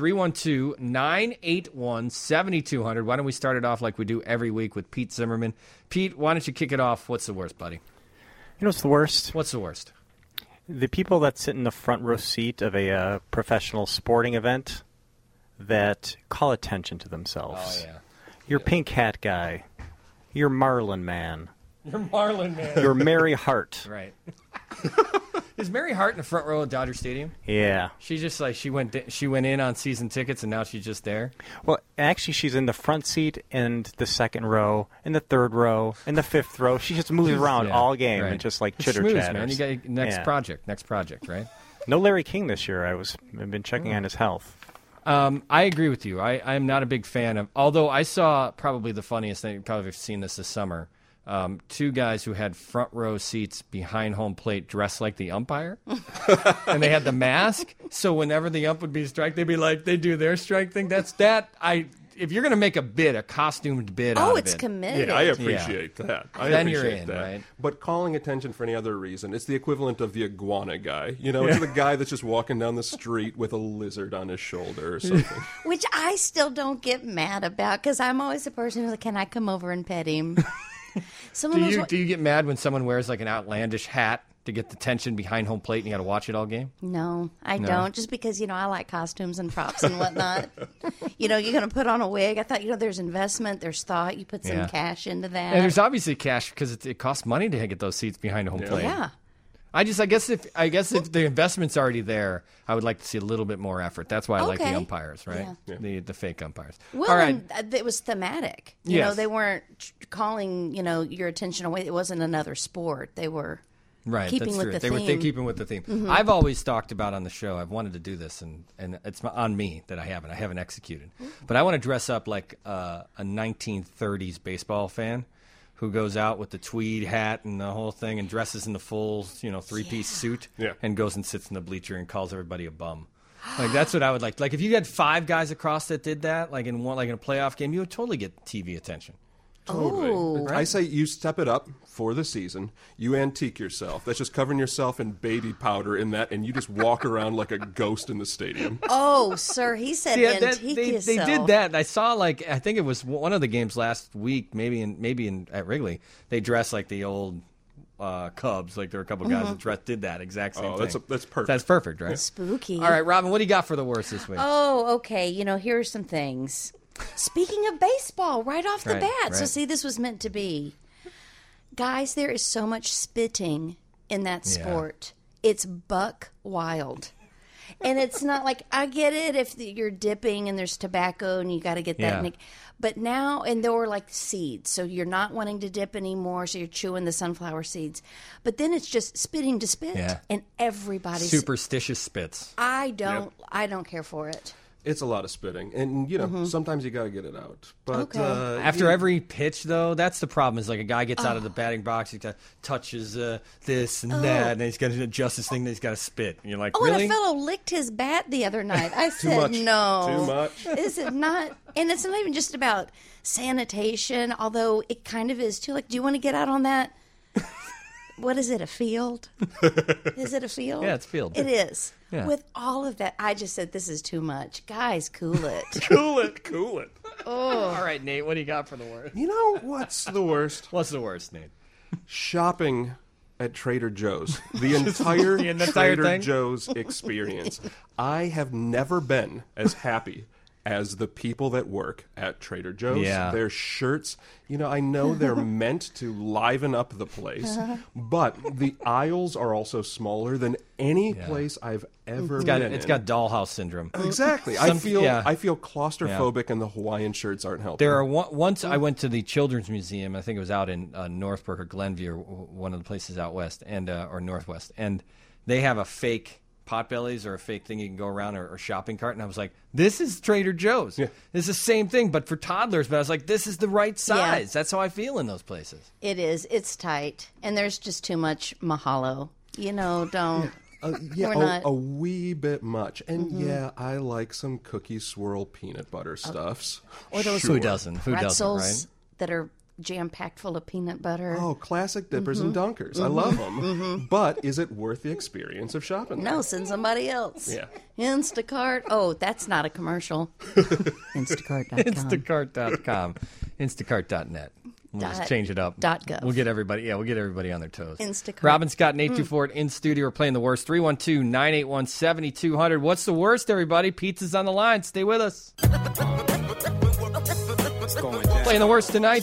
312-981-7200. Why don't we start it off like we do every week with Pete Zimmerman? Pete, why don't you kick it off? What's the worst, buddy? You know what's the worst? What's the worst? The people that sit in the front row seat of a professional sporting event that call attention to themselves. Oh, yeah. Your pink hat guy. Your Marlin man. You're Marlin, man. Your Mary Hart. Right. Is Mary Hart in the front row of Dodger Stadium? Yeah. She just like she went in on season tickets and now she's just there. Well, actually, she's in the front seat and the second row and the third row and the fifth row. She just moves around all game and just like chitter chatters. Man, you got your next project, right? No Larry King this year. I've been checking on his health. I agree with you. I am not a big fan of. Although I saw probably the funniest thing. You probably have seen this summer. 2 guys who had front row seats behind home plate dressed like the umpire. And they had the mask. So whenever the ump would be strike, they'd be like, they do their strike thing. If you're going to make a costumed bid out of it. It's committed. Yeah, I appreciate that. Then you're in, right? But calling attention for any other reason, it's the equivalent of the iguana guy. You know, it's the guy that's just walking down the street with a lizard on his shoulder or something. Which I still don't get mad about because I'm always the person who's like, can I come over and pet him? Do you get mad when someone wears like an outlandish hat to get the tension behind home plate and you got to watch it all game? No, I don't. Just because, I like costumes and props and whatnot. You're going to put on a wig. I thought, there's investment, there's thought. You put some cash into that. And there's obviously cash because it costs money to get those seats behind home plate. Yeah. I guess if the investment's already there, I would like to see a little bit more effort. That's why I like the umpires, right? Yeah. The fake umpires. Well, all right. And it was thematic. Yes. They weren't calling, your attention away. It wasn't another sport. They were keeping with the theme. They're keeping with the theme. Mm-hmm. I've always talked about on the show, I've wanted to do this, and it's on me that I haven't executed. But I want to dress up like a 1930s baseball fan who goes out with the tweed hat and the whole thing and dresses in the full, 3-piece suit and goes and sits in the bleacher and calls everybody a bum. Like, that's what I would like. Like, if you had 5 guys across that did that, like in a playoff game, you would totally get TV attention. Totally. Oh. I say you step it up for the season. You antique yourself. That's just covering yourself in baby powder in that, and you just walk around like a ghost in the stadium. Oh, sir, he said antique yourself. They did that. I saw I think it was one of the games last week, maybe at Wrigley. They dressed like the old Cubs. Like there were a couple guys that did that exact same thing. That's perfect. That's perfect, right? Spooky. All right, Robin, what do you got for the worst this week? Oh, okay. Here are some things. Speaking of baseball, right off the bat. Right. So, see, this was meant to be. Guys, there is so much spitting in that sport. It's buck wild. And it's not like, I get it if you're dipping and there's tobacco and you got to get that. Yeah. But now, and there were like seeds. So you're not wanting to dip anymore. So you're chewing the sunflower seeds. But then it's just spitting to spit. Yeah. And everybody's superstitious spits. I don't care for it. It's a lot of spitting, and sometimes you got to get it out. But after every pitch, though, that's the problem. Is like a guy gets out of the batting box, he touches this and that, and he's got to adjust his thing. Then he's got to spit. And you're like, really? And a fellow licked his bat the other night. I said, no, too much. Is it not? And it's not even just about sanitation, although it kind of is too. Like, do you want to get out on that? What is it, a field? Is it a field? Yeah, it's a field. It is. Yeah. With all of that, I just said, this is too much. Guys, cool it. Cool it. Oh. All right, Nate, what do you got for the worst? You know what's the worst? What's the worst, Nate? Shopping at Trader Joe's. The entire Trader thing? Joe's experience. I have never been as happy as the people that work at Trader Joe's. Yeah. Their shirts, I know they're meant to liven up the place, but the aisles are also smaller than any place I've ever been in. It's got dollhouse syndrome. Exactly. I feel claustrophobic, and the Hawaiian shirts aren't helping. There are once I went to the Children's Museum. I think it was out in Northbrook or Glenview, or one of the places out west, and or Northwest, and they have a fake Potbellies or a fake thing you can go around, or shopping cart, and I was like, this is Trader Joe's. Yeah. It's the same thing, but for toddlers. But I was like, this is the right size. Yeah. That's how I feel in those places. It is. It's tight, and there's just too much mahalo. Don't. A wee bit much. And I like some Cookie Swirl peanut butter stuffs. Or those Who doesn't, right? That are jam-packed full of peanut butter. Oh, classic dippers and dunkers. I love them. But is it worth the experience of shopping there? No, send somebody else. Yeah. Instacart. Oh, that's not a commercial. Instacart.com. Instacart.com. Instacart.net. We'll just change it up. .gov. We'll get everybody on their toes. Instacart. Robin Scott and 824 in studio. We're playing the worst. 312-981-7200. What's the worst, everybody? Pizza's on the line. Stay with us. Playing the worst tonight,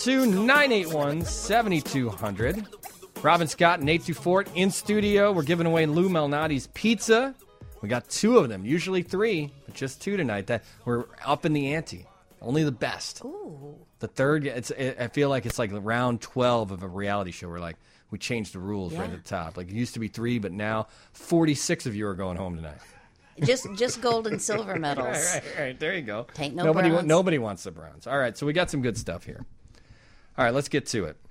312-981-7200. Robin Scott and 824 in studio. We're giving away Lou Malnati's pizza. We got 2 of them, usually 3, but just 2 tonight. We're up in the ante. Only the best. Ooh. The third, I feel like it's like round 12 of a reality show where we changed the rules right at the top. Like it used to be 3, but now 46 of you are going home tonight. Just gold and silver medals. Right. There you go. Ain't no bronze. Nobody wants the bronze. All right, so we got some good stuff here. All right, let's get to it.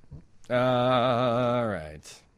All right.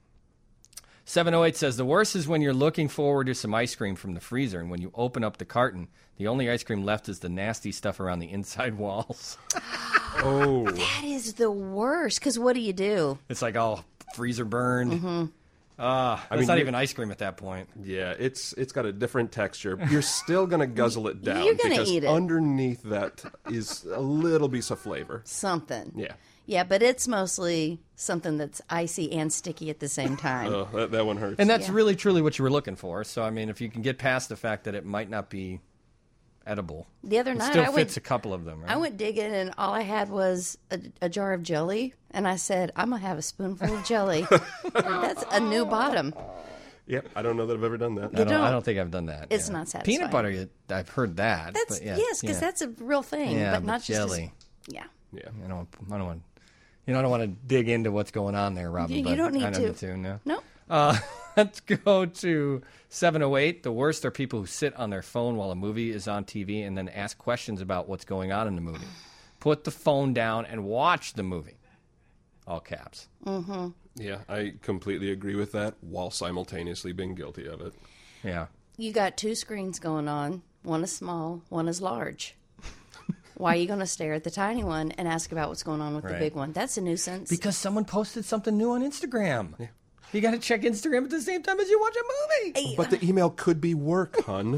708 says, the worst is when you're looking forward to some ice cream from the freezer, and when you open up the carton, the only ice cream left is the nasty stuff around the inside walls. Oh. That is the worst, because what do? It's like all freezer burned. Mm-hmm. It's not even ice cream at that point. Yeah, it's got a different texture. You're still going to guzzle it down. You're going to eat it. Underneath that is a little piece of flavor. Something. Yeah. Yeah, but it's mostly something that's icy and sticky at the same time. Oh, that one hurts. And that's really, truly what you were looking for. So, I mean, if you can get past the fact that it might not be edible. The other night, still fits a couple of them, right? I went digging, and all I had was a jar of jelly, and I said, I'm going to have a spoonful of jelly. That's a new bottom. Yep, I don't know that I've ever done that. I don't think I've done that. It's not satisfying. Peanut butter, I've heard that. That's, yes, because that's a real thing, but not jelly. Just yeah. I don't want. I don't want to dig into what's going on there, Robin. You don't need to. I don't need to. No. No. Let's go to 708. The worst are people who sit on their phone while a movie is on TV and then ask questions about what's going on in the movie. Put the phone down and watch the movie. All caps. Mm-hmm. Yeah, I completely agree with that, while simultaneously being guilty of it. Yeah. You got 2 screens going on. One is small, one is large. Why are you going to stare at the tiny one and ask about what's going on with the big one? That's a nuisance. Because someone posted something new on Instagram. Yeah. You got to check Instagram at the same time as you watch a movie. Hey. But the email could be work, hun.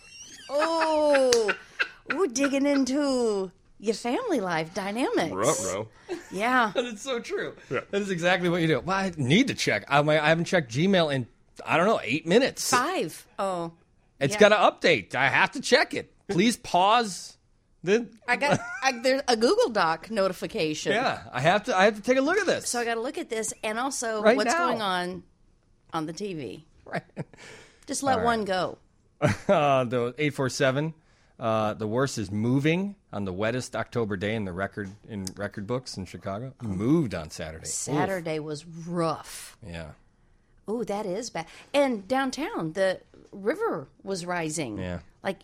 Ooh, digging into your family life dynamics. Ruh-roh. Yeah. That is so true. Yeah. That is exactly what you do. Well, I need to check. I haven't checked Gmail in, 8 minutes. 5. Oh. It's got to update. I have to check it. Please pause. There's a Google Doc notification. Yeah, I have to take a look at this. So I got to look at this, and also what's going on the TV. Right. Just let one go. The 847. The worst is moving on the wettest October day in record books in Chicago. Moved on Saturday. Saturday was rough. Yeah. Oh, that is bad. And downtown, the river was rising. Yeah. Like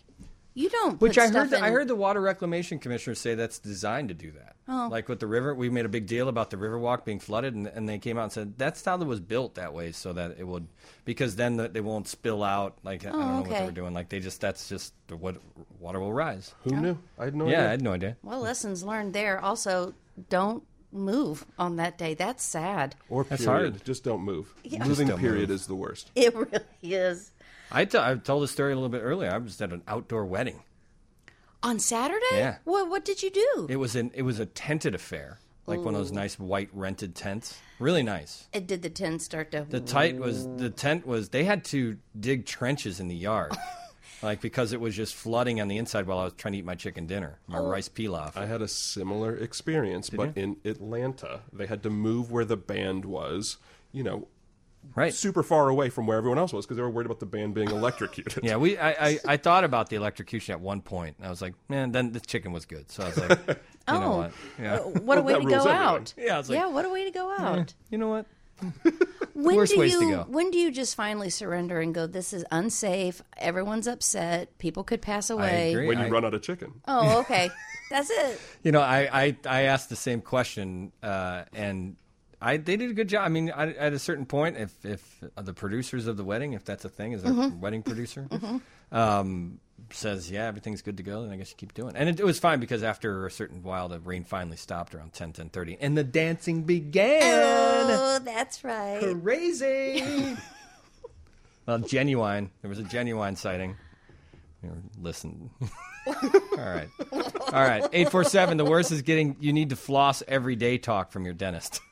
You don't. Which I heard the Water Reclamation Commissioner say that's designed to do that. Oh. Like with the river, we made a big deal about the Riverwalk being flooded, and they came out and said that's how it was built that way, so that it would, because then they won't spill out. Like I don't know what they were doing. Like that's just what water will rise. Who knew? I had no idea. Yeah, I had no idea. Well, lessons learned there. Also, don't move on that day. That's sad. Or That's period. hard. Just don't move. Yeah. Moving Just don't period move. is the worst. It really is. I told the story a little bit earlier. I was at an outdoor wedding. On Saturday? Yeah. What did you do? It was a tented affair, like one of those nice white rented tents. Really nice. Did the tent start to? The tent was. They had to dig trenches in the yard, like because it was just flooding on the inside while I was trying to eat my chicken dinner, my rice pilaf. I had a similar experience, but in Atlanta, they had to move where the band was. Right. Super far away from where everyone else was because they were worried about the band being electrocuted. Yeah, I thought about the electrocution at one point. And I was like, man, then the chicken was good. So I was like, you know what? Yeah. What a way to go out. Yeah, I was like, what a way to go out. you know what? Worst ways to go. When do you just finally surrender and go, this is unsafe, everyone's upset, people could pass away? agree. When you run out of chicken. Oh, okay. That's it. I asked the same question, and they did a good job. I mean, at a certain point, if the producers of the wedding, if that's a thing, is our wedding producer, says, yeah, everything's good to go, then I guess you keep doing it. And it was fine because after a certain while, the rain finally stopped around 10:30, and the dancing began. Oh, that's right. Crazy. Well, Genuine. There was a Genuine sighting. Listen. All right. 847. The worst is you need to floss every day talk from your dentist.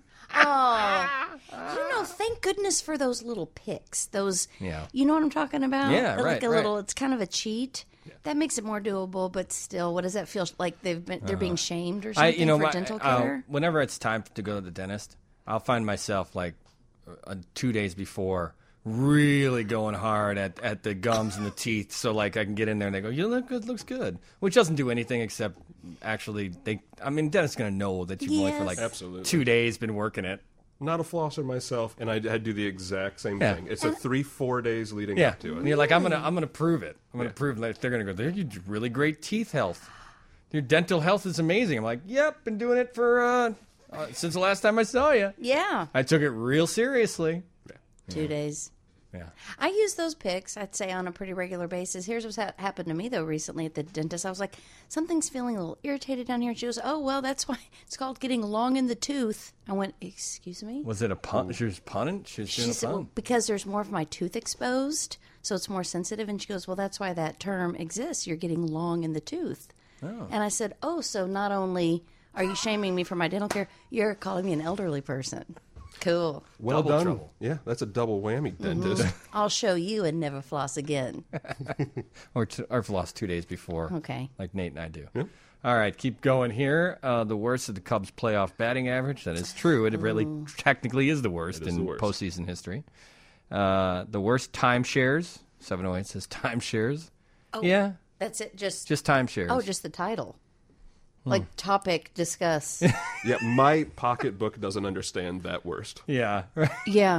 Oh, thank goodness for those little picks. Those, you know what I'm talking about? Yeah, like right. little. It's kind of a cheat. Yeah. That makes it more doable, but still, what does that feel like? They're being shamed or something for dental care. Whenever it's time to go to the dentist, I'll find myself like 2 days before really going hard at the gums and the teeth, so like I can get in there and they go, "You look good, looks good," which doesn't do anything except actually dentist's gonna know that you've only for like absolutely 2 days been working it. Not a flosser myself, and I do the exact same thing. It's a 3-4 days leading up to it. And you're like, I'm gonna prove it. I'm gonna prove that they're gonna go, "They're really great teeth health. Your dental health is amazing." I'm like, "Yep, been doing it for since the last time I saw you." Yeah, I took it real seriously. 2 days. Yeah. I use those picks, I'd say, on a pretty regular basis. Here's what's happened to me, though, recently at the dentist. I was like, something's feeling a little irritated down here. And she goes, oh, well, that's why it's called getting long in the tooth. I went, excuse me? Was it a pun? She was punning? She was doing a pun? Well, because there's more of my tooth exposed, so it's more sensitive. And she goes, well, that's why that term exists. You're getting long in the tooth. Oh. And I said, oh, so not only are you shaming me for my dental care, you're calling me an elderly person. Cool. Well double done. Trouble. Yeah, that's a double whammy, dentist. I'll show you and never floss again. or floss 2 days before. Okay. Like Nate and I do. Yeah. All right, keep going here. The worst of the Cubs' playoff batting average. That is true. It really technically is the worst in postseason history. The worst timeshares. 708 says timeshares. Oh, yeah. That's it. Just timeshares. Oh, just the title. Like topic, discuss. Yeah, my pocketbook doesn't understand that worst. Yeah. Yeah.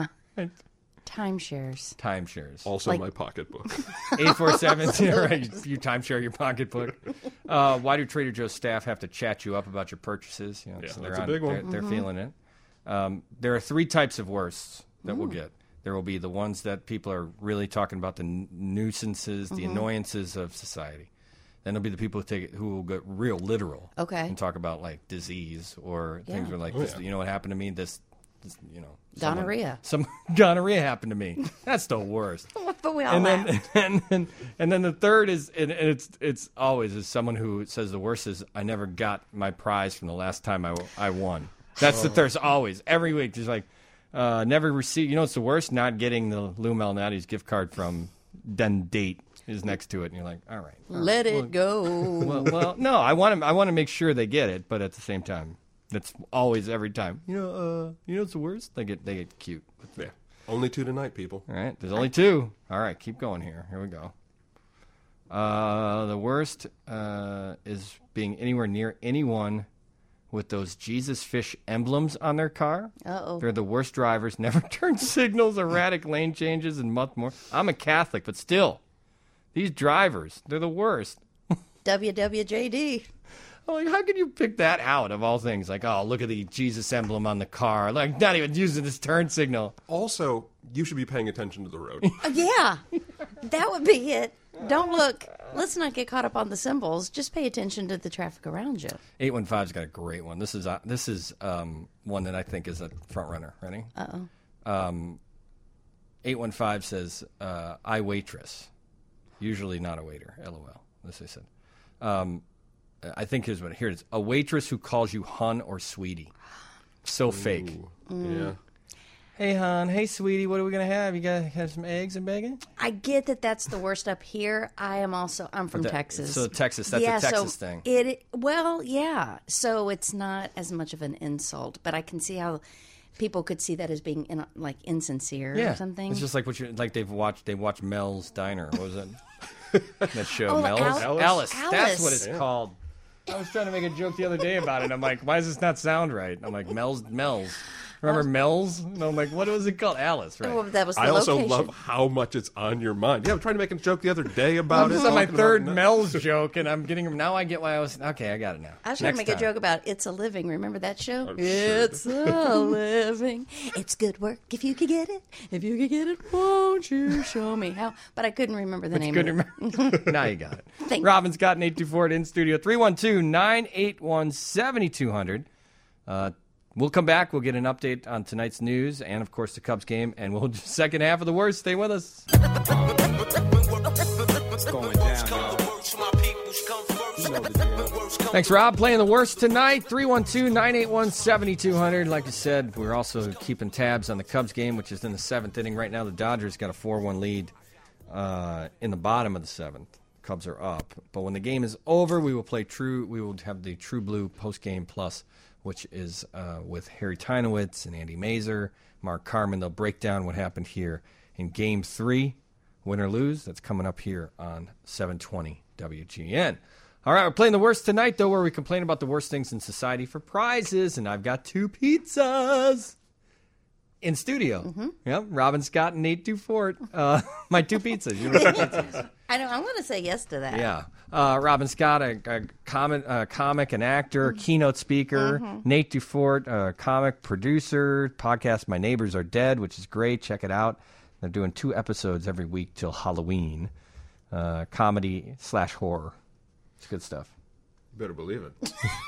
Timeshares. Also my pocketbook. 847. Right, you timeshare your pocketbook. Why do Trader Joe's staff have to chat you up about your purchases? So that's a big one. They're feeling it. There are 3 types of worsts that we'll get. There will be the ones that people are really talking about, the nuisances, the annoyances of society. Then there'll be the people who will get real literal, and talk about like disease or things where like, you know what happened to me? This Gonorrhea. Some gonorrhea happened to me. That's the worst. But we all laugh. And then the third is, and it's always is someone who says the worst is I never got my prize from the last time I won. That's the thirst always every week. Just like never received. You know what's the worst? Not getting the Lou Malnati's gift card from date is next to it, and you're like, all right, let it go. Well, no, I want to make sure they get it, but at the same time, that's always every time. You know what's the worst? They get cute. Yeah, only 2 tonight, people. All right, there's only 2. All right, keep going here. Here we go. The worst is being anywhere near anyone with those Jesus fish emblems on their car. Uh-oh. They're the worst drivers. Never turn signals, erratic lane changes, and much more. I'm a Catholic, but still. These drivers, they're the worst. WWJD. Like, how could you pick that out of all things? Like, oh, look at the Jesus emblem on the car. Like, not even using this turn signal. Also, you should be paying attention to the road. Yeah, that would be it. Don't look. Let's not get caught up on the symbols. Just pay attention to the traffic around you. 815's got a great one. This is one that I think is a front runner. Ready? 815 says, I waitress. Usually not a waiter. LOL. This I said. I think here it is. A waitress who calls you hun or sweetie. So fake. Yeah. Hey, hon. Hey, sweetie. What are we going to have? You got to have some eggs and bacon? I get that that's the worst up here. I'm from Texas. So Texas, that's a Texas thing. Well, yeah. So it's not as much of an insult, but I can see how people could see that as being insincere or something. It's just like they watch Mel's Diner. What was it? That show, Oh, Mel's? Alice. That's what it's called. I was trying to make a joke the other day about it. I'm like, why does this not sound right? I'm like, Mel's. Remember Mel's? And I'm like, what was it called? Alice, right? Oh, that was the I also location. love how much it's on your mind. Yeah, I'm trying to make a joke the other day about it. This is my third Mel's joke, and I'm getting now. I get why I was okay. I got it now. I was trying to make a joke about It's a Living. Remember that show? I'm It's a living. It's good work if you could get it. If you could get it, won't you show me how? But I couldn't remember the name of it. Now you got it. Thank Robin Scott and 824 in studio. 312-981-7200. We'll come back. We'll get an update on tonight's news and, of course, the Cubs game. And we'll do second half of the worst. Stay with us. What's going down, y'all? Thanks, Rob. Playing the worst tonight. 312-981-7200. Like I said, we're also keeping tabs on the Cubs game, which is in the seventh inning. Right now, the Dodgers got a 4-1 lead in the bottom of the seventh. Cubs are up. But when the game is over, we will have the True Blue post-game plus, which is with Harry Tynowitz and Andy Mazer, Mark Carman. They'll break down what happened here in Game 3, win or lose. That's coming up here on 720 WGN. All right, we're playing the worst tonight, though, where we complain about the worst things in society for prizes, and I've got 2 pizzas in studio. Mm-hmm. Yep, Robin Scott and Nate Dufort. My 2 pizzas. You know, 2 pizzas. I know. I'm going to say yes to that. Yeah. Robin Scott, a comic and actor, keynote speaker. Mm-hmm. Nate Dufort, comic producer. Podcast My Neighbors Are Dead, which is great. Check it out. They're doing 2 episodes every week till Halloween. Comedy/horror. It's good stuff. You better believe it.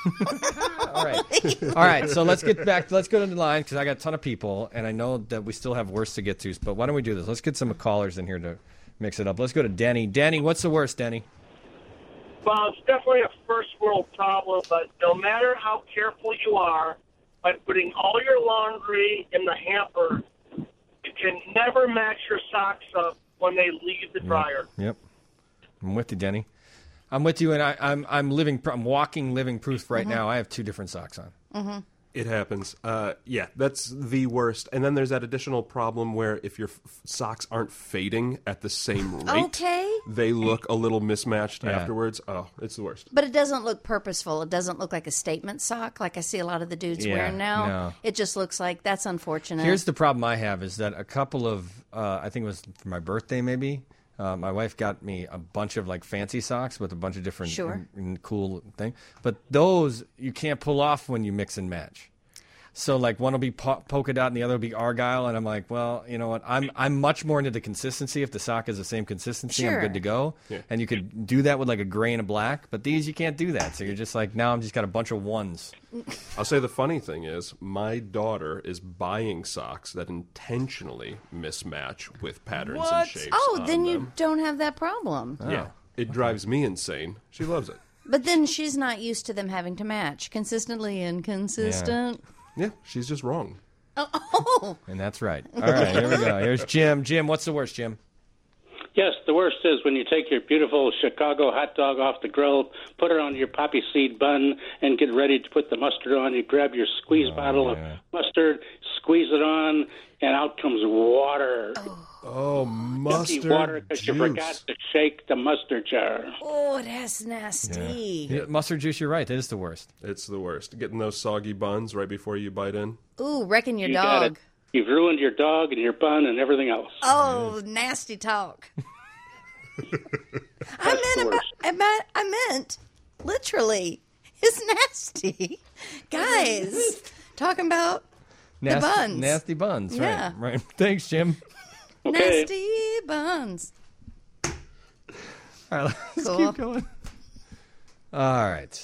All right. So let's get back. Let's go to the line because I got a ton of people, and I know that we still have worse to get to. But why don't we do this? Let's get some callers in here to mix it up. Let's go to Denny. Denny, what's the worst, Denny? Well, it's definitely a first world problem, but no matter how careful you are, by putting all your laundry in the hamper, you can never match your socks up when they leave the dryer. Yep. I'm with you, Denny. I'm with you, and I'm walking living proof right now. I have 2 different socks on. Mm-hmm. It happens. Yeah, that's the worst. And then there's that additional problem where if your socks aren't fading at the same rate, they look a little mismatched afterwards. Oh, it's the worst. But it doesn't look purposeful. It doesn't look like a statement sock like I see a lot of the dudes wearing now. No. It just looks like that's unfortunate. Here's the problem I have is that a couple of, I think it was for my birthday maybe, my wife got me a bunch of like fancy socks with a bunch of different cool things. But those you can't pull off when you mix and match. So like one will be polka dot and the other will be argyle, and I'm like, well, you know what? I'm much more into the consistency. If the sock is the same consistency, I'm good to go. Yeah. And you could do that with like a gray and a black, but these you can't do that. So you're just like, now I'm just got a bunch of ones. I'll say the funny thing is my daughter is buying socks that intentionally mismatch with patterns and shapes. Oh, then you don't have that problem. Oh. Yeah, it drives me insane. She loves it. But then she's not used to them having to match consistently inconsistent. Yeah, she's just wrong. Oh. And that's right. All right, here we go. Here's Jim. Jim, what's the worst, Jim? Yes, the worst is when you take your beautiful Chicago hot dog off the grill, put it on your poppy seed bun, and get ready to put the mustard on. You grab your squeeze bottle of mustard, squeeze it on, and out comes water. Oh, mustard water because you forgot to shake the mustard jar. Oh, that's nasty. Yeah, mustard juice, you're right. That is the worst. It's the worst. Getting those soggy buns right before you bite in. Ooh, wrecking your dog. You've ruined your dog and your bun and everything else. Oh, nasty talk. I meant literally. It's nasty. Guys, talking about the buns. Nasty buns, yeah. Right. Thanks, Jim. Okay. Nasty buns. All right, let's Cool. keep going. All right.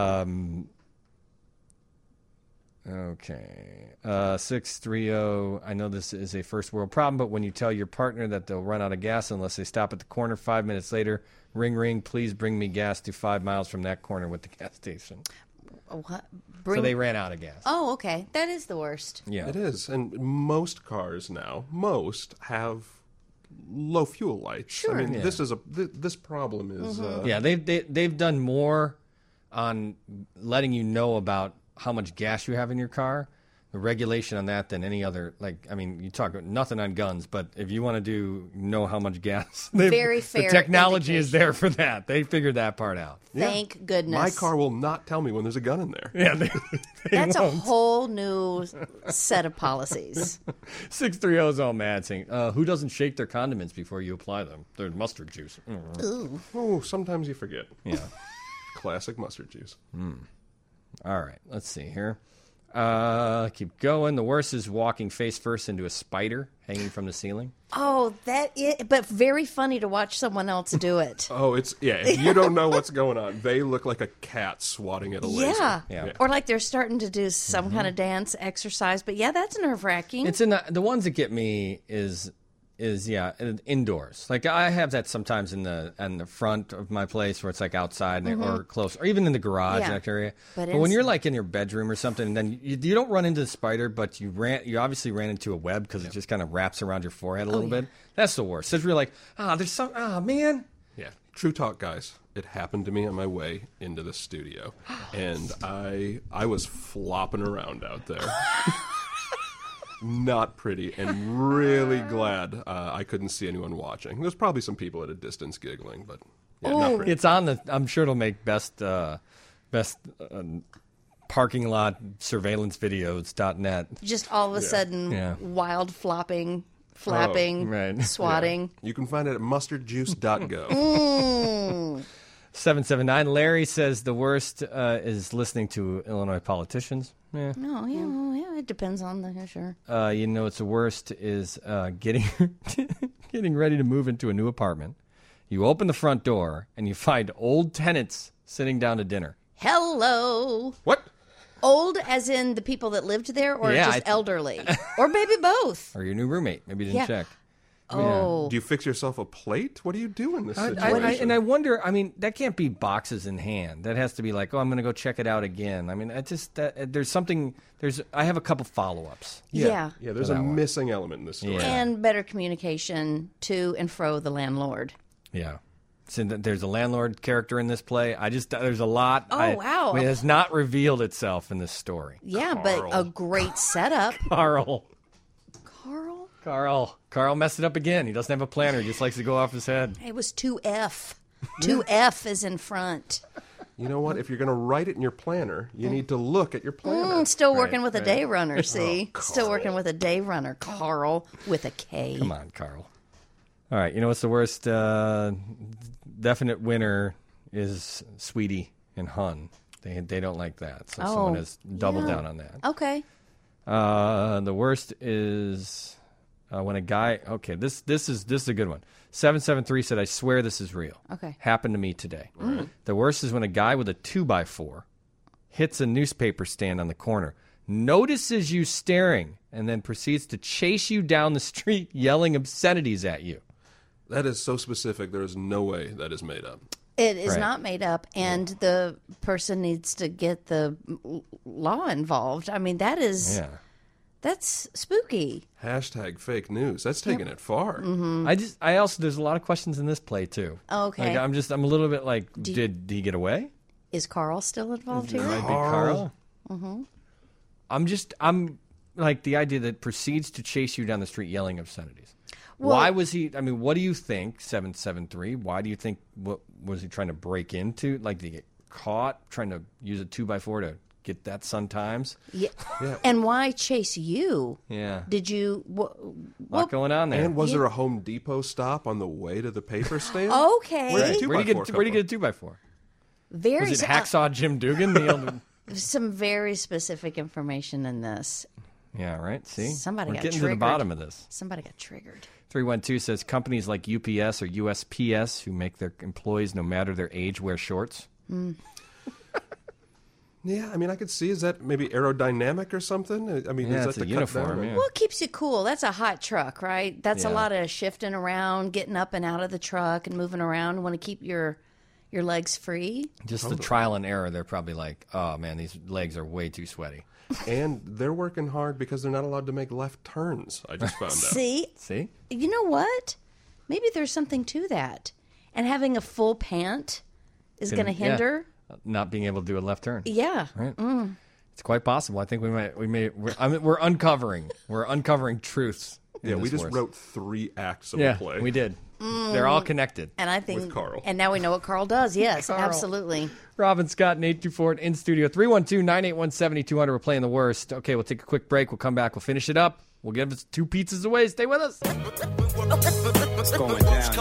Okay. 630. I know this is a first world problem, but when you tell your partner that they'll run out of gas unless they stop at the corner 5 minutes later, ring, ring, please bring me gas to 5 miles from that corner with the gas station. What? So they ran out of gas. Oh, okay. That is the worst. Yeah. It is. And most cars now, have low fuel lights. Sure. I mean, Yeah. this problem is... Yeah, they've done more on letting you know about how much gas you have in your car, the regulation on that, than any other. Like, I mean, you talk about nothing on guns, but if you want to know how much gas, Very fair the technology is there for that. They figured that part out. Thank goodness. My car will not tell me when there's a gun in there. Yeah, they That's won't. a whole new set of policies. 630 is all mad, saying, "Who doesn't shake their condiments before you apply them? They're mustard juice." Ooh. Oh, sometimes you forget. Yeah. Classic mustard juice. All right, let's see here. Keep going. The worst is walking face first into a spider hanging from the ceiling. Oh, but very funny to watch someone else do it. Oh, if you don't know what's going on, they look like a cat swatting at a laser. Yeah. Or like they're starting to do some kind of dance exercise. But yeah, that's nerve-wracking. It's in the ones that get me is indoors. Like I have that sometimes in the front of my place where it's like outside or close, or even in the garage that area. But when you're like in your bedroom or something, and then you don't run into the spider, but you obviously ran into a web because it just kind of wraps around your forehead a little bit. That's the worst. So you're like, man. Yeah, true talk, guys. It happened to me on my way into the studio, and I was flopping around out there. Not pretty, and really glad I couldn't see anyone watching. There's probably some people at a distance giggling, but not pretty. It's on I'm sure it'll make best parking lot surveillance videos.net. Just all of a sudden, wild flapping, swatting. Yeah. You can find it at mustardjuice.gov. 779. Larry says the worst is listening to Illinois politicians. Yeah. No, yeah, it depends on the sure. It's the worst is getting ready to move into a new apartment. You open the front door and you find old tenants sitting down to dinner. Hello. What? Old as in the people that lived there, or just elderly, or maybe both, or your new roommate. Maybe you didn't check. Oh. Do you fix yourself a plate? What do you do in this situation? And I wonder, I mean, that can't be boxes in hand. That has to be like, I'm going to go check it out again. I mean, there's something, I have a couple follow-ups. Yeah, there's a missing element in this story. Yeah. And better communication to and fro the landlord. Yeah. So there's a landlord character in this play. There's a lot. Oh, wow. It has not revealed itself in this story. Yeah, Carl. But a great setup. Carl messed it up again. He doesn't have a planner. He just likes to go off his head. It was 2F. 2F is in front. You know what? If you're going to write it in your planner, you need to look at your planner. Still working with a day runner, see? Still working with a day runner. Carl with a K. Come on, Carl. All right. You know what's the worst? Definite winner is Sweetie and Hun. They don't like that. So someone has doubled down on that. Okay. The worst is... when a guy, this is a good one. 773 said, I swear this is real. Okay. Happened to me today. The worst is when a guy with a 2x4 hits a newspaper stand on the corner, notices you staring, and then proceeds to chase you down the street yelling obscenities at you. That is so specific. There is no way that is made up. It is not made up, and the person needs to get the law involved. I mean, that is... Yeah. That's spooky. Hashtag fake news. That's taking it far. Mm-hmm. I also, there's a lot of questions in this play too. Okay. Like, I'm a little bit like, did he get away? Is Carl still involved here? Might be Carl. Mm-hmm. I'm like the idea that proceeds to chase you down the street yelling obscenities. Well, why was he, what do you think, 773? Why do you think, what was he trying to break into? Like, did he get caught trying to use a 2x4 to get that sometimes. Yeah. And why chase you? Yeah. Did you? What's going on there? And was there a Home Depot stop on the way to the paper stand? Okay. Where do you get a 2x4? Very. Was it Hacksaw Jim Dugan? Some very specific information in this. Yeah, right. See, somebody We're got getting triggered. to the bottom of this. Somebody got triggered. 312 says companies like UPS or USPS who make their employees, no matter their age, wear shorts. Yeah, I mean, I could see, is that maybe aerodynamic or something? I mean, is that a uniform? Yeah. Well, it keeps you cool. That's a hot truck, right? That's a lot of shifting around, getting up and out of the truck and moving around. You want to keep your legs free. Just the trial and error. They're probably like, oh man, these legs are way too sweaty. And they're working hard because they're not allowed to make left turns. I just found out. See? You know what? Maybe there's something to that. And having a full pant is going to hinder not being able to do a left turn. Yeah. Right. It's quite possible. I think we're uncovering truths. Yeah, we just wrote 3 acts of a play. We did. They're all connected. And I think with Carl. And now we know what Carl does. Yes, absolutely. Robin Scott and 824 in studio. 312-981-7200. We're playing the worst. Okay, we'll take a quick break. We'll come back. We'll finish it up. We'll give us 2 pizzas away. Stay with us. What's going down,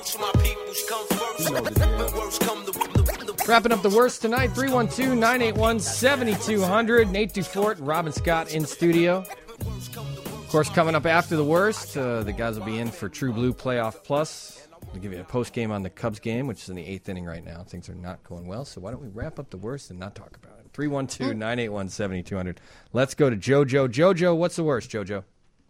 y'all? Wrapping up the worst tonight. 312-981-7200. and 824 Robin Scott in studio. Of course, coming up after the worst, the guys will be in for True Blue Playoff Plus. We'll give you a post game on the Cubs game, which is in the 8th inning right now. Things are not going well, so why don't we wrap up the worst and not talk about it? 312-981-7200. Let's go to JoJo. JoJo, what's the worst, JoJo?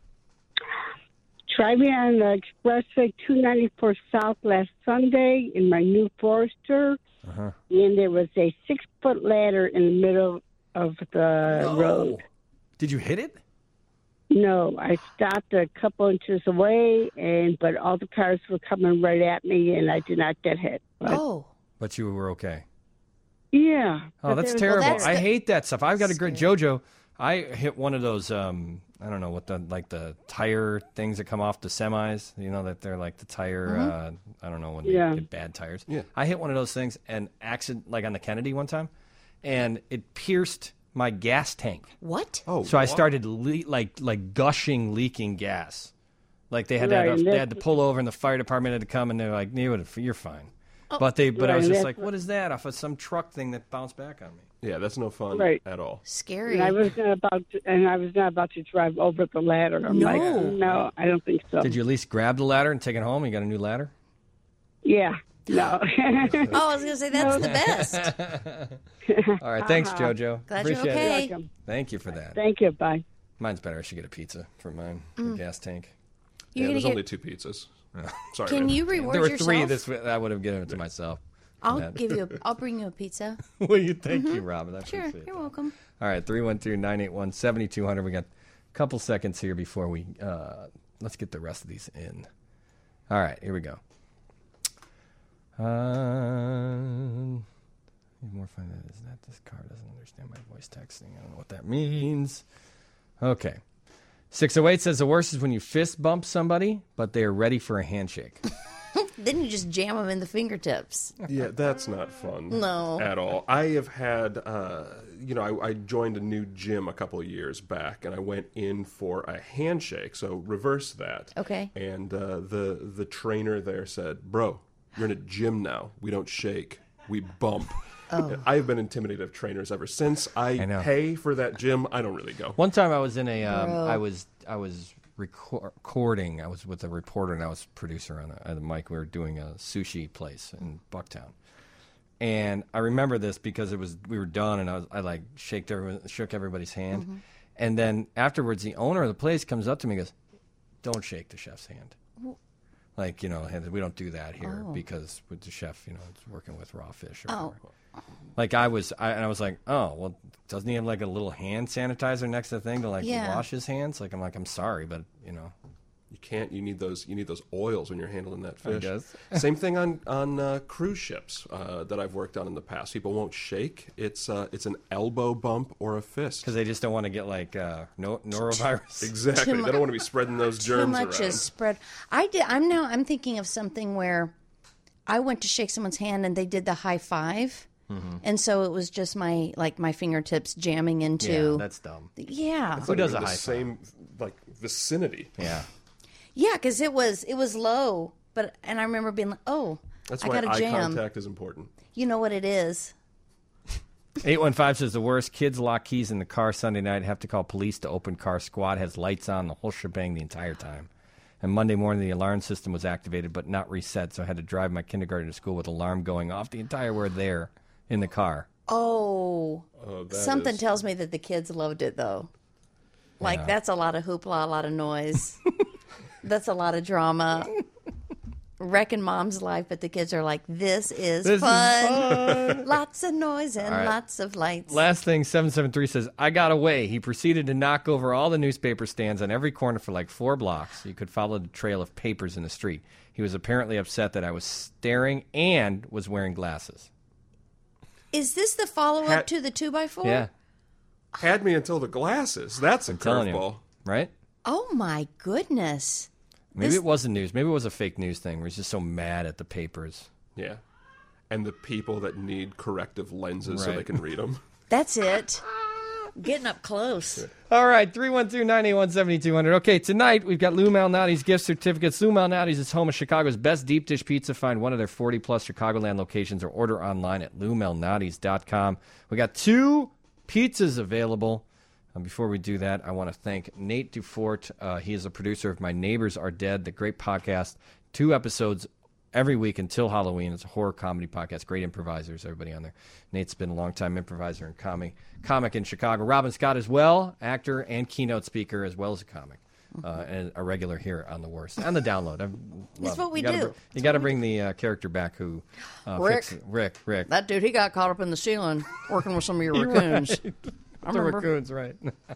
Driving on the Expressway 294 South last Sunday in my new Forester, and there was a 6-foot ladder in the middle of the road. Did you hit it? No, I stopped a couple inches away, but all the cars were coming right at me, and I did not get hit. But you were okay. Yeah. Oh, that's terrible. I hate that stuff. I've got a great JoJo. I hit one of those. I don't know what the tire things that come off the semis. You know that they're like the tire. I don't know when they get bad tires. Yeah. I hit one of those things and like on the Kennedy one time, and it pierced my gas tank. What? Oh, so I started like gushing, leaking gas. Like they had to pull over, and the fire department had to come, and they're like, "You're fine." But I was just like, "What is that?" Off of some truck thing that bounced back on me. Yeah, that's no fun at all. Scary. And I was not about to drive over the ladder. I'm like, no, I don't think so. Did you at least grab the ladder and take it home? You got a new ladder? Yeah. No. I was going to say that's the best. All right. Thanks, JoJo. Glad Appreciate you're okay. it. Thank you for that. Thank you. Bye. Mine's better. I should get a pizza for mine. The gas tank. There's only 2 pizzas. Sorry. Can you reward yourself? There were 3. I would have given it to myself. I'll bring you a pizza. Well, thank you, Robin. I sure, you're welcome. All right, 312-981-7200. We got a couple seconds here before we let's get the rest of these in. All right, here we go. More fun is that this car doesn't understand my voice texting. I don't know what that means. Okay. 608 says the worst is when you fist bump somebody, but they are ready for a handshake. Then you just jam them in the fingertips. Yeah, that's not fun. No. At all. I have had, I joined a new gym a couple of years back, and I went in for a handshake. So reverse that. Okay. And the trainer there said, "Bro, you're in a gym now. We don't shake. We bump." Oh. I've been intimidated of trainers ever since. I pay for that gym. I don't really go. One time I was in a, I was recording. I was with a reporter and I was producer on the mic. We were doing a sushi place in Bucktown, and I remember this because we were done, and I shook everybody's hand, and then afterwards the owner of the place comes up to me and goes, "Don't shake the chef's hand." Like, we don't do that here because with the chef, it's working with raw fish or whatever. Like I was like, oh, well, doesn't he have like a little hand sanitizer next to the thing to wash his hands? Like, I'm sorry, but you can't. You need those oils when you're handling that fish. I guess. Same thing on cruise ships that I've worked on in the past. People won't shake. It's an elbow bump or a fist because they just don't want to get like norovirus. Exactly. They don't want to be spreading those germs around. Too much is spread. I'm thinking of something where I went to shake someone's hand and they did the high five. And so it was just my fingertips jamming into. Yeah, that's dumb. Yeah. Who does the same vicinity? Yeah. Yeah, because it was low, and I remember being like, "Oh, that's I why got eye to jam." contact is important. You know what it is? 815 says the worst. Kids lock keys in the car Sunday night. Have to call police to open car. Squad has lights on, the whole shebang the entire time. And Monday morning, the alarm system was activated but not reset, so I had to drive my kindergarten to school with alarm going off the entire way there in the car. Oh, something tells me that the kids loved it, though. Like, that's a lot of hoopla, a lot of noise. That's a lot of drama. Wrecking mom's life, but the kids are like, this is fun. Lots of noise and lots of lights. Last thing, 773 says, I got away. He proceeded to knock over all the newspaper stands on every corner for like 4 blocks. You could follow the trail of papers in the street. He was apparently upset that I was staring and was wearing glasses. Is this the follow-up to the 2x4? Yeah. Had me until the glasses. That's a curveball. Right? Oh, my goodness. Maybe it wasn't news. Maybe it was a fake news thing where he's just so mad at the papers. Yeah. And the people that need corrective lenses so they can read them. That's it. Getting up close. All right, 312-981-7200. Okay, tonight we've got Lou Malnati's gift certificates. Lou Malnati's is home of Chicago's best deep dish pizza. Find one of their 40-plus Chicagoland locations or order online at loumalnatis.com. We got 2 pizzas available. Before we do that, I want to thank Nate Dufort. He is a producer of My Neighbors Are Dead, the great podcast. 2 episodes every week until Halloween. It's a horror comedy podcast. Great improvisers, everybody on there. Nate's been a long-time improviser and comic in Chicago. Robin Scott as well, actor and keynote speaker as well as a comic. And a regular here on The Worst. And the download. That's what we do. You got to bring the character back who... Rick. That dude, he got caught up in the ceiling working with some of your raccoons. Right. The raccoons, right.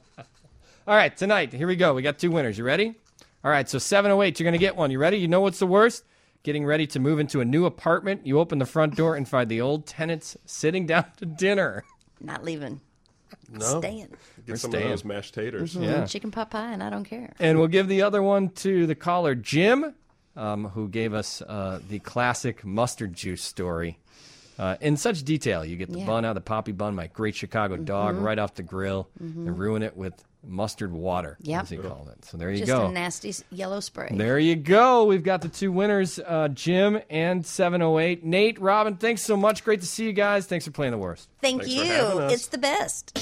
All right, tonight, here we go. We got 2 winners. You ready? All right, so 708, you're going to get one. You ready? You know what's the worst? Getting ready to move into a new apartment. You open the front door and find the old tenants sitting down to dinner. Not leaving. No. Staying. Get some of those mashed taters. Mm-hmm. Yeah. Chicken pot pie, and I don't care. And we'll give the other one to the caller, Jim, who gave us the classic mustard juice story. In such detail, you get the bun out, the poppy bun, my great Chicago dog, right off the grill, and ruin it with mustard water, as he called it. So there you go. Just a nasty yellow spray. There you go. We've got the 2 winners, Jim and 708. Nate, Robin, thanks so much. Great to see you guys. Thanks for playing The Worst. Thanks you. It's the best.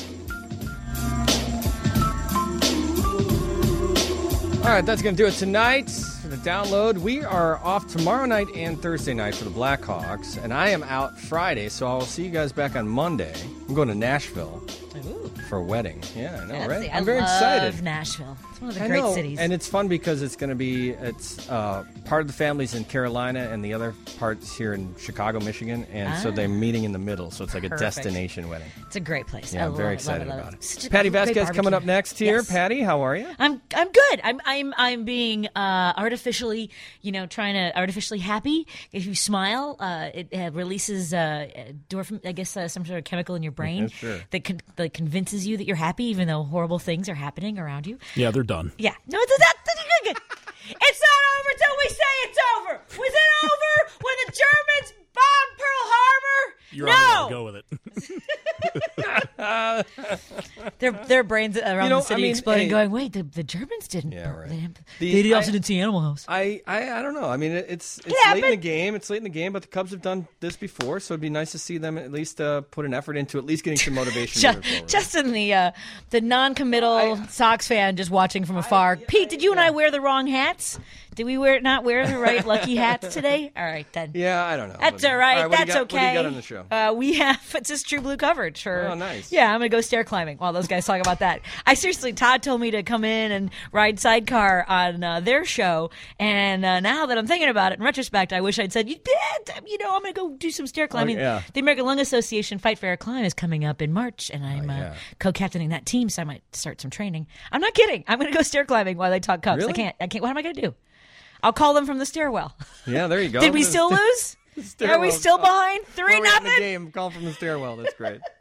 All right, that's going to do it tonight for the download. We are off tomorrow night and Thursday night for the Blackhawks, and I am out Friday, so I will see you guys back on Monday. I'm going to Nashville for a wedding. Yeah, I know, right? I'm very excited. I love Nashville. It's one of the great cities. And it's fun because it's going to be, part of the family's in Carolina and the other part's here in Chicago, Michigan, and so they're meeting in the middle, so it's like a destination wedding. It's a great place. Yeah, I'm very excited about it. Patty Vasquez coming up next here. Yes. Patty, how are you? I'm good. I'm being artificially, trying to artificially happy. If you smile, it releases endorphin, I guess some sort of chemical in your brain that convinces you that you're happy, even though horrible things are happening around you. Yeah, they're done. Yeah. No, it's not over till we say it's over. Was it over when the Germans bombed Pearl Harbor? You're on to go with it. Their brains around the city exploding, going, wait, the Germans didn't. Yeah, right. They also didn't see Animal House. I don't know. I mean, it's late in the game. It's late in the game, but the Cubs have done this before, so it'd be nice to see them at least put an effort into at least getting some motivation. Justin, the non-committal Sox fan, just watching from afar. Pete, did you and I wear the wrong hats? Did we not wear the right lucky hats today? All right, then. Yeah, I don't know. That's all right. That's okay. What do you got on the show? We have it's just True Blue coverage. Oh, nice. Yeah, I'm going to go stair climbing while those guys talk about that. Todd told me to come in and ride sidecar on their show, and now that I'm thinking about it, in retrospect, I wish I'd said, I'm going to go do some stair climbing. The American Lung Association Fight Fair Climb is coming up in March, and I'm co-captaining that team, so I might start some training. I'm not kidding. I'm going to go stair climbing while they talk Cubs. Really? I can't. What am I going to do? I'll call them from the stairwell. Yeah, there you go. Did we still lose? Are we still behind? 3-0? The game. Call from the stairwell. That's great.